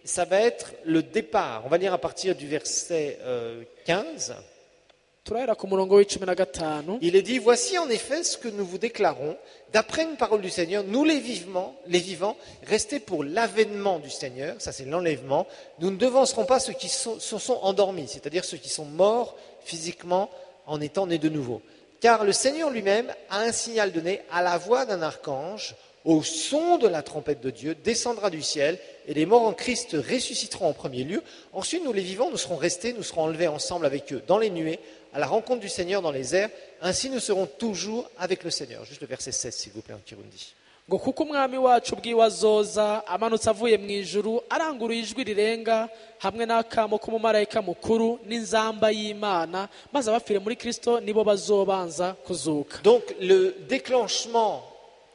ça va être le départ. On va lire à partir du verset euh, quinze. turahera ku murongo w'icumi na gatanu. Il est dit, voici en effet ce que nous vous déclarons, d'après une parole du Seigneur, nous les vivants, les vivants, restés pour l'avènement du Seigneur, ça c'est l'enlèvement, nous ne devancerons pas ceux qui sont, se sont endormis, c'est-à-dire ceux qui sont morts physiquement en étant nés de nouveau. Car le Seigneur lui-même a un signal donné à la voix d'un archange, au son de la trompette de Dieu, descendra du ciel, et les morts en Christ ressusciteront en premier lieu. Ensuite, nous les vivants, nous serons restés, nous serons enlevés ensemble avec eux dans les nuées, à la rencontre du Seigneur dans les airs. Ainsi, nous serons toujours avec le Seigneur. Juste le verset seize, s'il vous plaît, en Kirundi. ngo kuko umwami wacu ubwiwe azoza amanutse avuye mu ijuru aranguruye ijwi rirenga hamwe n'akamo k'umumarayika mukuru n'inzamba y'Imana maze abapfire muri Kristo nibo bazobanza kuzuka. Donc, le déclenchement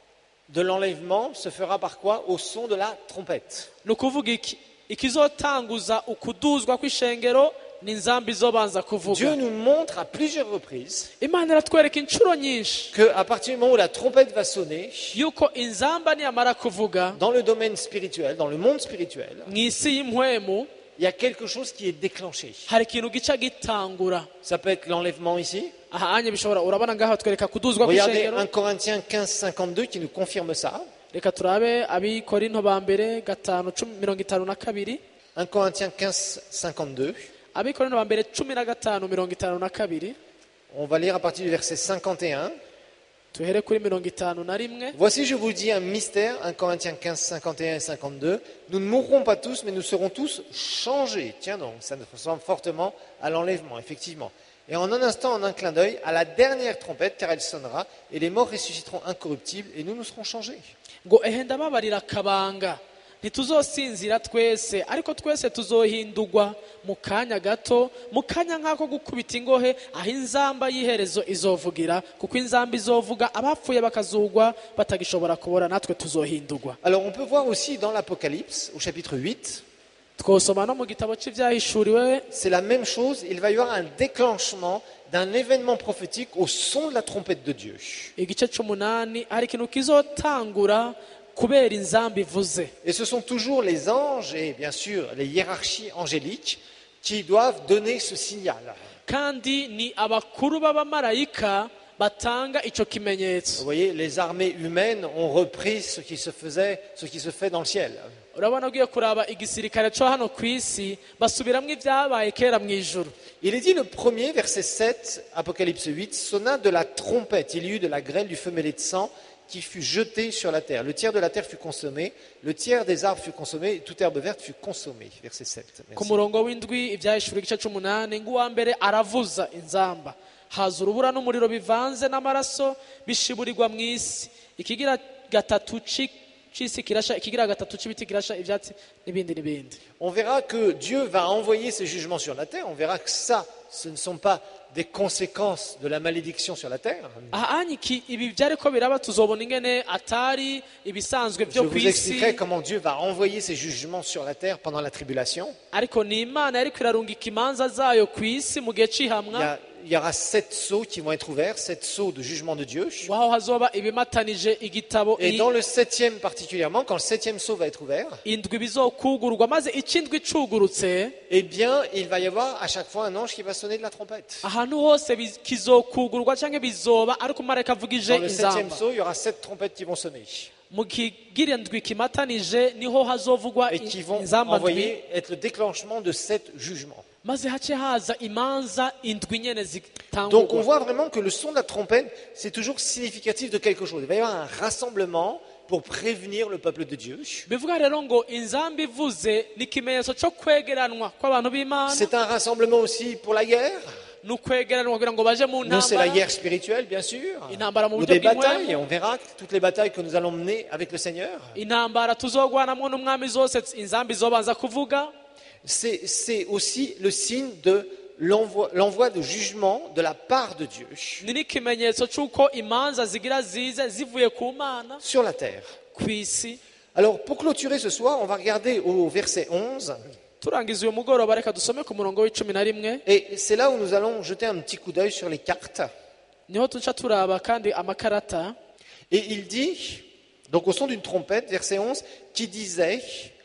de l'enlèvement se fera par quoi? Au son de la trompette. ni ukuvuga iki ikizotanguza ukuduzwa kw'ishengero ni inzamba izobanza Dieu kuvuga. nous montre à plusieurs reprises Imana iratwereka inshuro nyinshi qu'à partir du moment où la trompette va sonner, yuko inzamba niyamara kuvuga dans le domaine spirituel, dans le monde spirituel, mu isi y'impwemu il y a quelque chose qui est déclenché. hari ikintu gica gitangura. Ça peut être l'enlèvement ici. aha anye bishobora urabona ngaho twereka kuduzwa Regardez kw'ishengero. un Corinthiens quinze, cinquante-deux qui nous confirme ça. reka turabe abikorinto ba mbere gatanu cumi mirongo itanu na kabiri. un Corinthiens quinze, cinquante-deux. abikorinto ba mbere cumi na gatanu mirongo itanu na kabiri. On va lire à partir du verset cinquante et un. tuhere kuri mirongo itanu na rimwe. Voici, je vous dis un mystère, un Corinthiens quinze, cinquante et un et cinquante-deux. Nous ne mourrons pas tous, mais nous serons tous changés. Tiens donc, ça nous ressemble fortement à l'enlèvement, effectivement. Et en un instant, en un clin d'œil, à la dernière trompette, car elle sonnera, et les morts ressusciteront incorruptibles, et nous nous serons changés. ngo ehe ndababarira akabanga ntituzosinzira twese ariko twese tuzohindurwa mu kanya gato mu kanya nk'ako gukubita ingohe aho inzamba y'iherezo izovugira kuko inzamba izovuga abapfuye bakazugwa batagishobora kubora natwe tuzohindurwa. Alors on peut voir aussi dans l'Apocalypse, au chapitre huit, twosoma no mu gitabo cy'ibyahishuriwe c'est la même chose, il va y avoir un déclenchement d'un événement prophétique au son de la trompette de Dieu. igice c'umunani hari ikintu kizotangura kubera inzamba ivuze. Et ce sont toujours les anges et bien sûr les hiérarchies angéliques qui doivent donner ce signal. kandi ni abakuru b'abamarayika batanga ico kimenyetso. Vous voyez, les armées humaines ont repris ce qui se faisait, ce qui se fait dans le ciel. urabona ugiye kuraba igisirikare cyo hano ku isi basubiramwo ibyabaye kera mu ijuru. Il est dit le premier, verset sept, Apocalypse huit, sonna de la trompette, il y eut de la grêle, du feu mêlé de sang qui fut jeté sur la terre. Le tiers de la terre fut consommé, le tiers des arbres fut consommé, et toute herbe verte fut consommée. Verset sept. ku Merci. murongo w'indwi ibyahishura igice c'umunani ngo uwa mbere aravuza inzamba haza urubura n'umuriro bivanze n'amaraso bishiburirwa mu isi ikigira gatatu ci- c'isi kirasha ikigira gatatu c'ibiti kirasha ivyatsi n'ibindi n'ibindi. On verra que Dieu va envoyer ses jugements sur la terre. On verra que ça, ce ne sont pas des conséquences de la malédiction sur la terre. aha anyiki ibi byariko biraba tuzobona ingene atari ibisanzwe Je byo ku vous isi expliquerai comment Dieu va envoyer ses jugements sur la terre pendant la tribulation. ariko ni Imana yariko irarungika imanza zayo ku isi mu gihe Il y, c'ihamwa a- il y aura sept sceaux qui vont être ouverts, sept sceaux de jugement de Dieu. waho hazoba ibimatanije igitabo Et i- dans le septième particulièrement, quand le septième sceau va être ouvert, indwi bizokugurwa maze ikindwi cugurutse eh bien, il va y avoir à chaque fois un ange qui va sonner de la trompette. ahantu hose biz- kizokugurwa canke bizoba ariko umarayika avugije Dans le septième inzamba sceau, il y aura sept trompettes qui vont sonner mu kigira ndwi kimatanije niho hazovugwa et qui vont inzamba ndwi envoyer être le déclenchement de sept jugements. maze hace haza imanza indwi nyene Donc on zitangurwa. voit vraiment que le son de la trompette, c'est toujours significatif de quelque chose. Il va y avoir un rassemblement pour prévenir le peuple de Dieu. bivuga rero ngo inzamba ivuze ni ikimenyetso cyo kwegeranwa kw'abantu b'Imana C'est un rassemblement aussi pour la guerre. ni ukwegeranwa kugira ngo baje mu Nous, c'est la ntambara guerre spirituelle, bien sûr. intambara mu Ou buryo des batailles. bw'impwemu On verra toutes les batailles que nous allons mener avec le Seigneur. intambara tuzogwanamwo n'umwami zose inzamba izobanza kuvuga. C'est c'est aussi le signe de l'envoi l'envoi de jugement de la part de Dieu ni n'ikimenyetso cy'uko imanza zigira zize zivuye ku Mana sur la terre. ku isi. Alors, pour clôturer ce soir, on va regarder au verset onze. turangiza uyu mugoroba reka dusome ku murongo w'icumi na rimwe Et c'est là où nous allons jeter un petit coup d'œil sur les cartes. niho tuca turaba kandi amakarata. Et il dit, donc au son d'une trompette, verset onze, qui disait,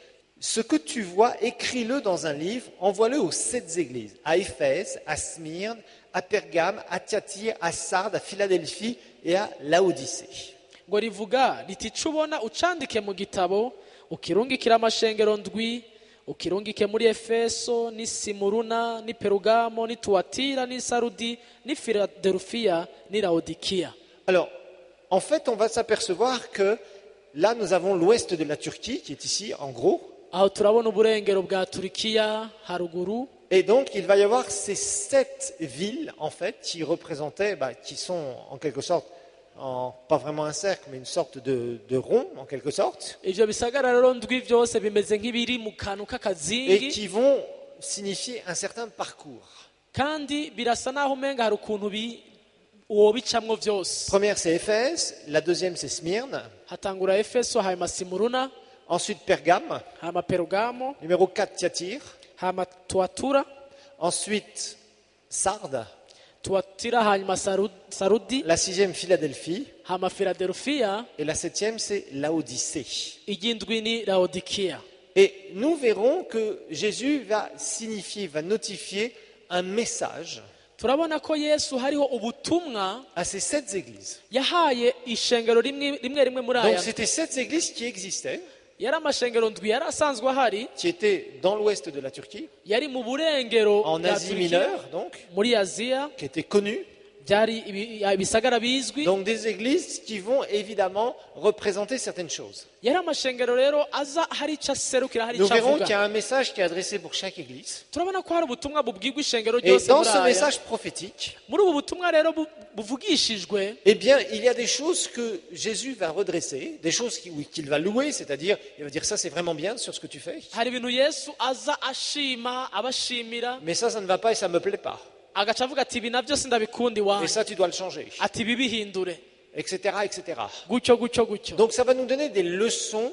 ce que tu vois, écris-le dans un livre, envoie-le aux sept églises, à Éphèse, à Smyrne, à Pergame, à Thyatire, à Sardes, à Philadelphie et à Laodicée. ngo rivuga riti ico ubona ucandike mu gitabo ukirungikira amashengero ndwi ukirungike muri Efeso ni Simuruna ni Perugamo ni Tuatira ni Sarudi ni Philadelphia ni Laodikia. Alors, en fait, on va s'apercevoir que là, nous avons l'ouest de la Turquie, qui est ici, en gros. aho turabona uburengero bwa Turikiya haruguru. Et donc, il va y avoir ces sept villes, en fait, qui représentaient, bah, qui sont en quelque sorte, en, pas vraiment un cercle, mais une sorte de, de rond, en quelque sorte, ivyo bisagara rero ndwi vyose bimeze nk'ibiri mu kantu et k'akazingi qui vont signifier un certain parcours. kandi birasa naho umenga hari ukuntu bi wobicamwo vyose. Première, c'est Éphèse. La deuxième, c'est Smyrne. Hatangura Efeso hanyuma Simuruna Ensuite, Pergame. hanyuma Perugamo Numéro quatre, Thyatire. hanyuma Tuatura Ensuite, Sardes. Tuatira hanyuma Saru- Sarudi La sixième, Philadelphie. hanyuma Philadelphia. Et la septième, c'est Laodicée. Iy'indwi ni Laodikia. Et nous verrons que Jésus va signifier, va notifier un message turabona ko Yesu hariho ubutumwa à ces sept églises. yahaye ishengero rimwe rimwe rimwe muri Donc aya. c'était sept églises qui existaient, Yari amashengero ndwi yari asanzwe ahari, qui étaient dans l'ouest de la Turquie, yari mu burengero en bwa Asie Turikiya, mineure, donc, muri Aziya, qui étaient connues. byari ibi- ibisagara bizwi. Donc des églises qui vont évidemment représenter certaines choses. Yari amashengero rero aza hari ico aserukira, hari Nous ico verrons qu'il y avuga. a un message qui est adressé pour chaque église. Turabona ko hari ubutumwa bubwirwa ishengero Et ryose dans muri ce aya. message prophétique, Muri ubu butumwa rero bu- buvugishijwe, eh bien, il y a des choses que Jésus va redresser, des choses qui- oui, qu'il va louer, c'est-à-dire, il va dire ça c'est vraiment bien sur ce que tu fais, hari ibintu Yesu aza ashima abashimira, mais ça, ça ne va pas et ça ne me plaît pas. agaca avuga ati ibi navyo sindabikunda Et iwanyu, ça, tu dois le changer, ati ibi bihindure, et cetera, et cetera. gutyo gutyo gutyo. Donc ça va nous donner des leçons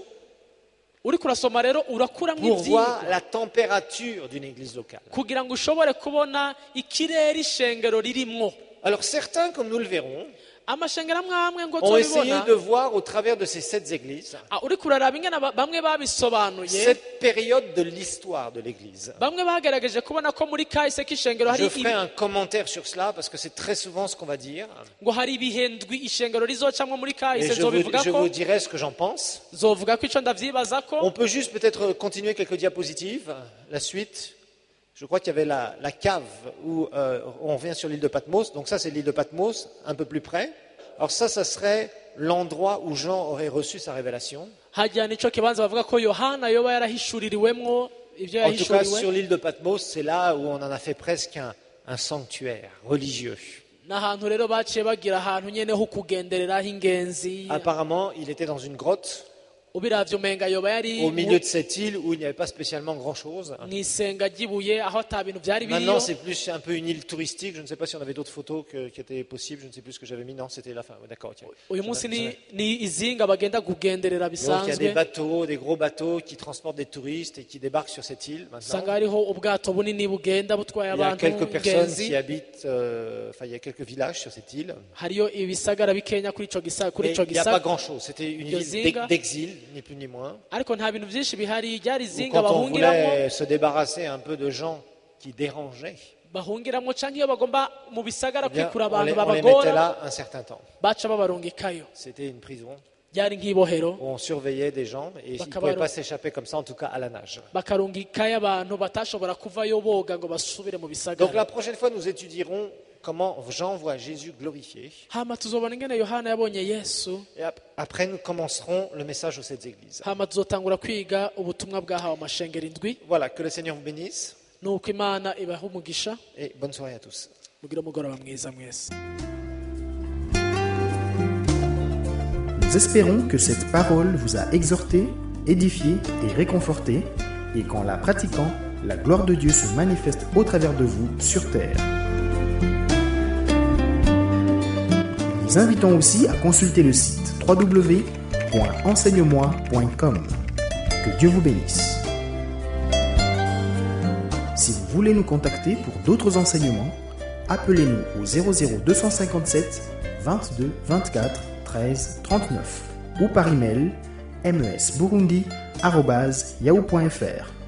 Uriko urasoma rero urakuramwo pour voir ivyigwa la température d'une église locale. kugira ngo ushobore kubona ikirere ishengero ririmwo. Alors certains, comme nous le verrons, Amashengero amwe amwe ngo ont essayé tubibona, de voir au travers de ces sept églises ah, uriko uraraba ingene ba- bamwe babisobanuye, cette période de l'histoire de l'église. bamwe bagerageje kubona ko muri kahise k'ishengero hari Je ferai ibi- un commentaire sur cela parce que c'est très souvent ce qu'on va dire. ngo hari ibihendwi ishengero rizocamwo muri Et kahise, je vous, zobivuga je ko vous dirai ce que j'en pense. zovuga ko ico ndavyibaza ko. On peut juste peut-être continuer quelques diapositives. La suite, je crois qu'il y avait la, la cave où euh, on revient sur l'île de Patmos. Donc ça, c'est l'île de Patmos, un peu plus près. Alors ça, ça serait l'endroit où Jean aurait reçu sa révélation. Hajya nico kibanza bavuga ko Yohana yoba yarahishuririwemwo ivyo En tout cas, sur yahishuriwe, l'île de Patmos, c'est là où on en a fait presque un, un sanctuaire religieux. n'ahantu rero baciye bagira ahantu nyene ho kugendereraho ingenzi. Apparemment, il était dans une grotte Ubiravye umenga yoba yari au milieu de cette île où il n'y avait pas spécialement grand-chose. mw'isenga ry'ibuye aho ata bintu vyari Maintenant, biriyo. c'est plus un peu une île touristique. Je ne sais pas si on avait d'autres photos que- qui étaient possibles. Je ne sais plus ce que j'avais mis. Non, c'était la fin. Ouais, d'accord. ok. Uyu munsi ni, ni izinga bagenda kugenderera Donc, il y a des bisanzwe. bateaux, des gros bateaux qui transportent des touristes et qui débarquent sur cette île. Usanga Maintenant, hariho ubwato bunini bugenda butwaye il y a abantu quelques personnes ingenzi. qui habitent. euh, Enfin, il y a quelques villages sur cette île. Hariyo ibisagara bikenya kuri ico gisa kuri Mais ico il n'y a gisa. pas grand-chose. C'était une Iyo ville zinga. d'ex- d'exil, ni plus ni moins. Ariko nta bintu vyinshi bihari, ryari Où izinga quand on bahungiramwo voulait se débarrasser un peu de gens qui dérangeaient, bahungiramwo canke iyo bagomba mu bisagara eh bien, kwikura on les, abantu on les mettait babagora là un certain temps. baca babarungikayo. C'était une prison Ryari nk'ibohero où on surveillait des gens et ils ne Bakabaro- pouvaient pas s'échapper comme ça, en tout cas à la nage. bakarungikayo abantu batashobora kuvayo boga ngo basubire mu Donc bisagara. la prochaine fois, nous étudierons comment Jean voit Jésus glorifié. Hama tuzobona ingene Yohana yabonye Yesu, Et ap- après, nous commencerons le message aux sept églises. hama tuzotangura kwiga ubutumwa bwahawe amashengero indwi. Voilà, que le Seigneur vous bénisse Nuko Imana ibaha umugisha, et bonne soirée à tous. mugire umugoroba mwiza mwese. Nous espérons que cette parole vous a exhorté, édifié et réconforté, et qu'en la pratiquant, la gloire de Dieu se manifeste au travers de vous sur terre. Nous vous invitons aussi à consulter le site w w w point enseigne moi point com. Que Dieu vous bénisse. Si vous voulez nous contacter pour d'autres enseignements, appelez-nous au zéro zéro deux cent cinquante-sept vingt-deux vingt-quatre treize trente-neuf ou par email mesburundi arobase yahoo point fr.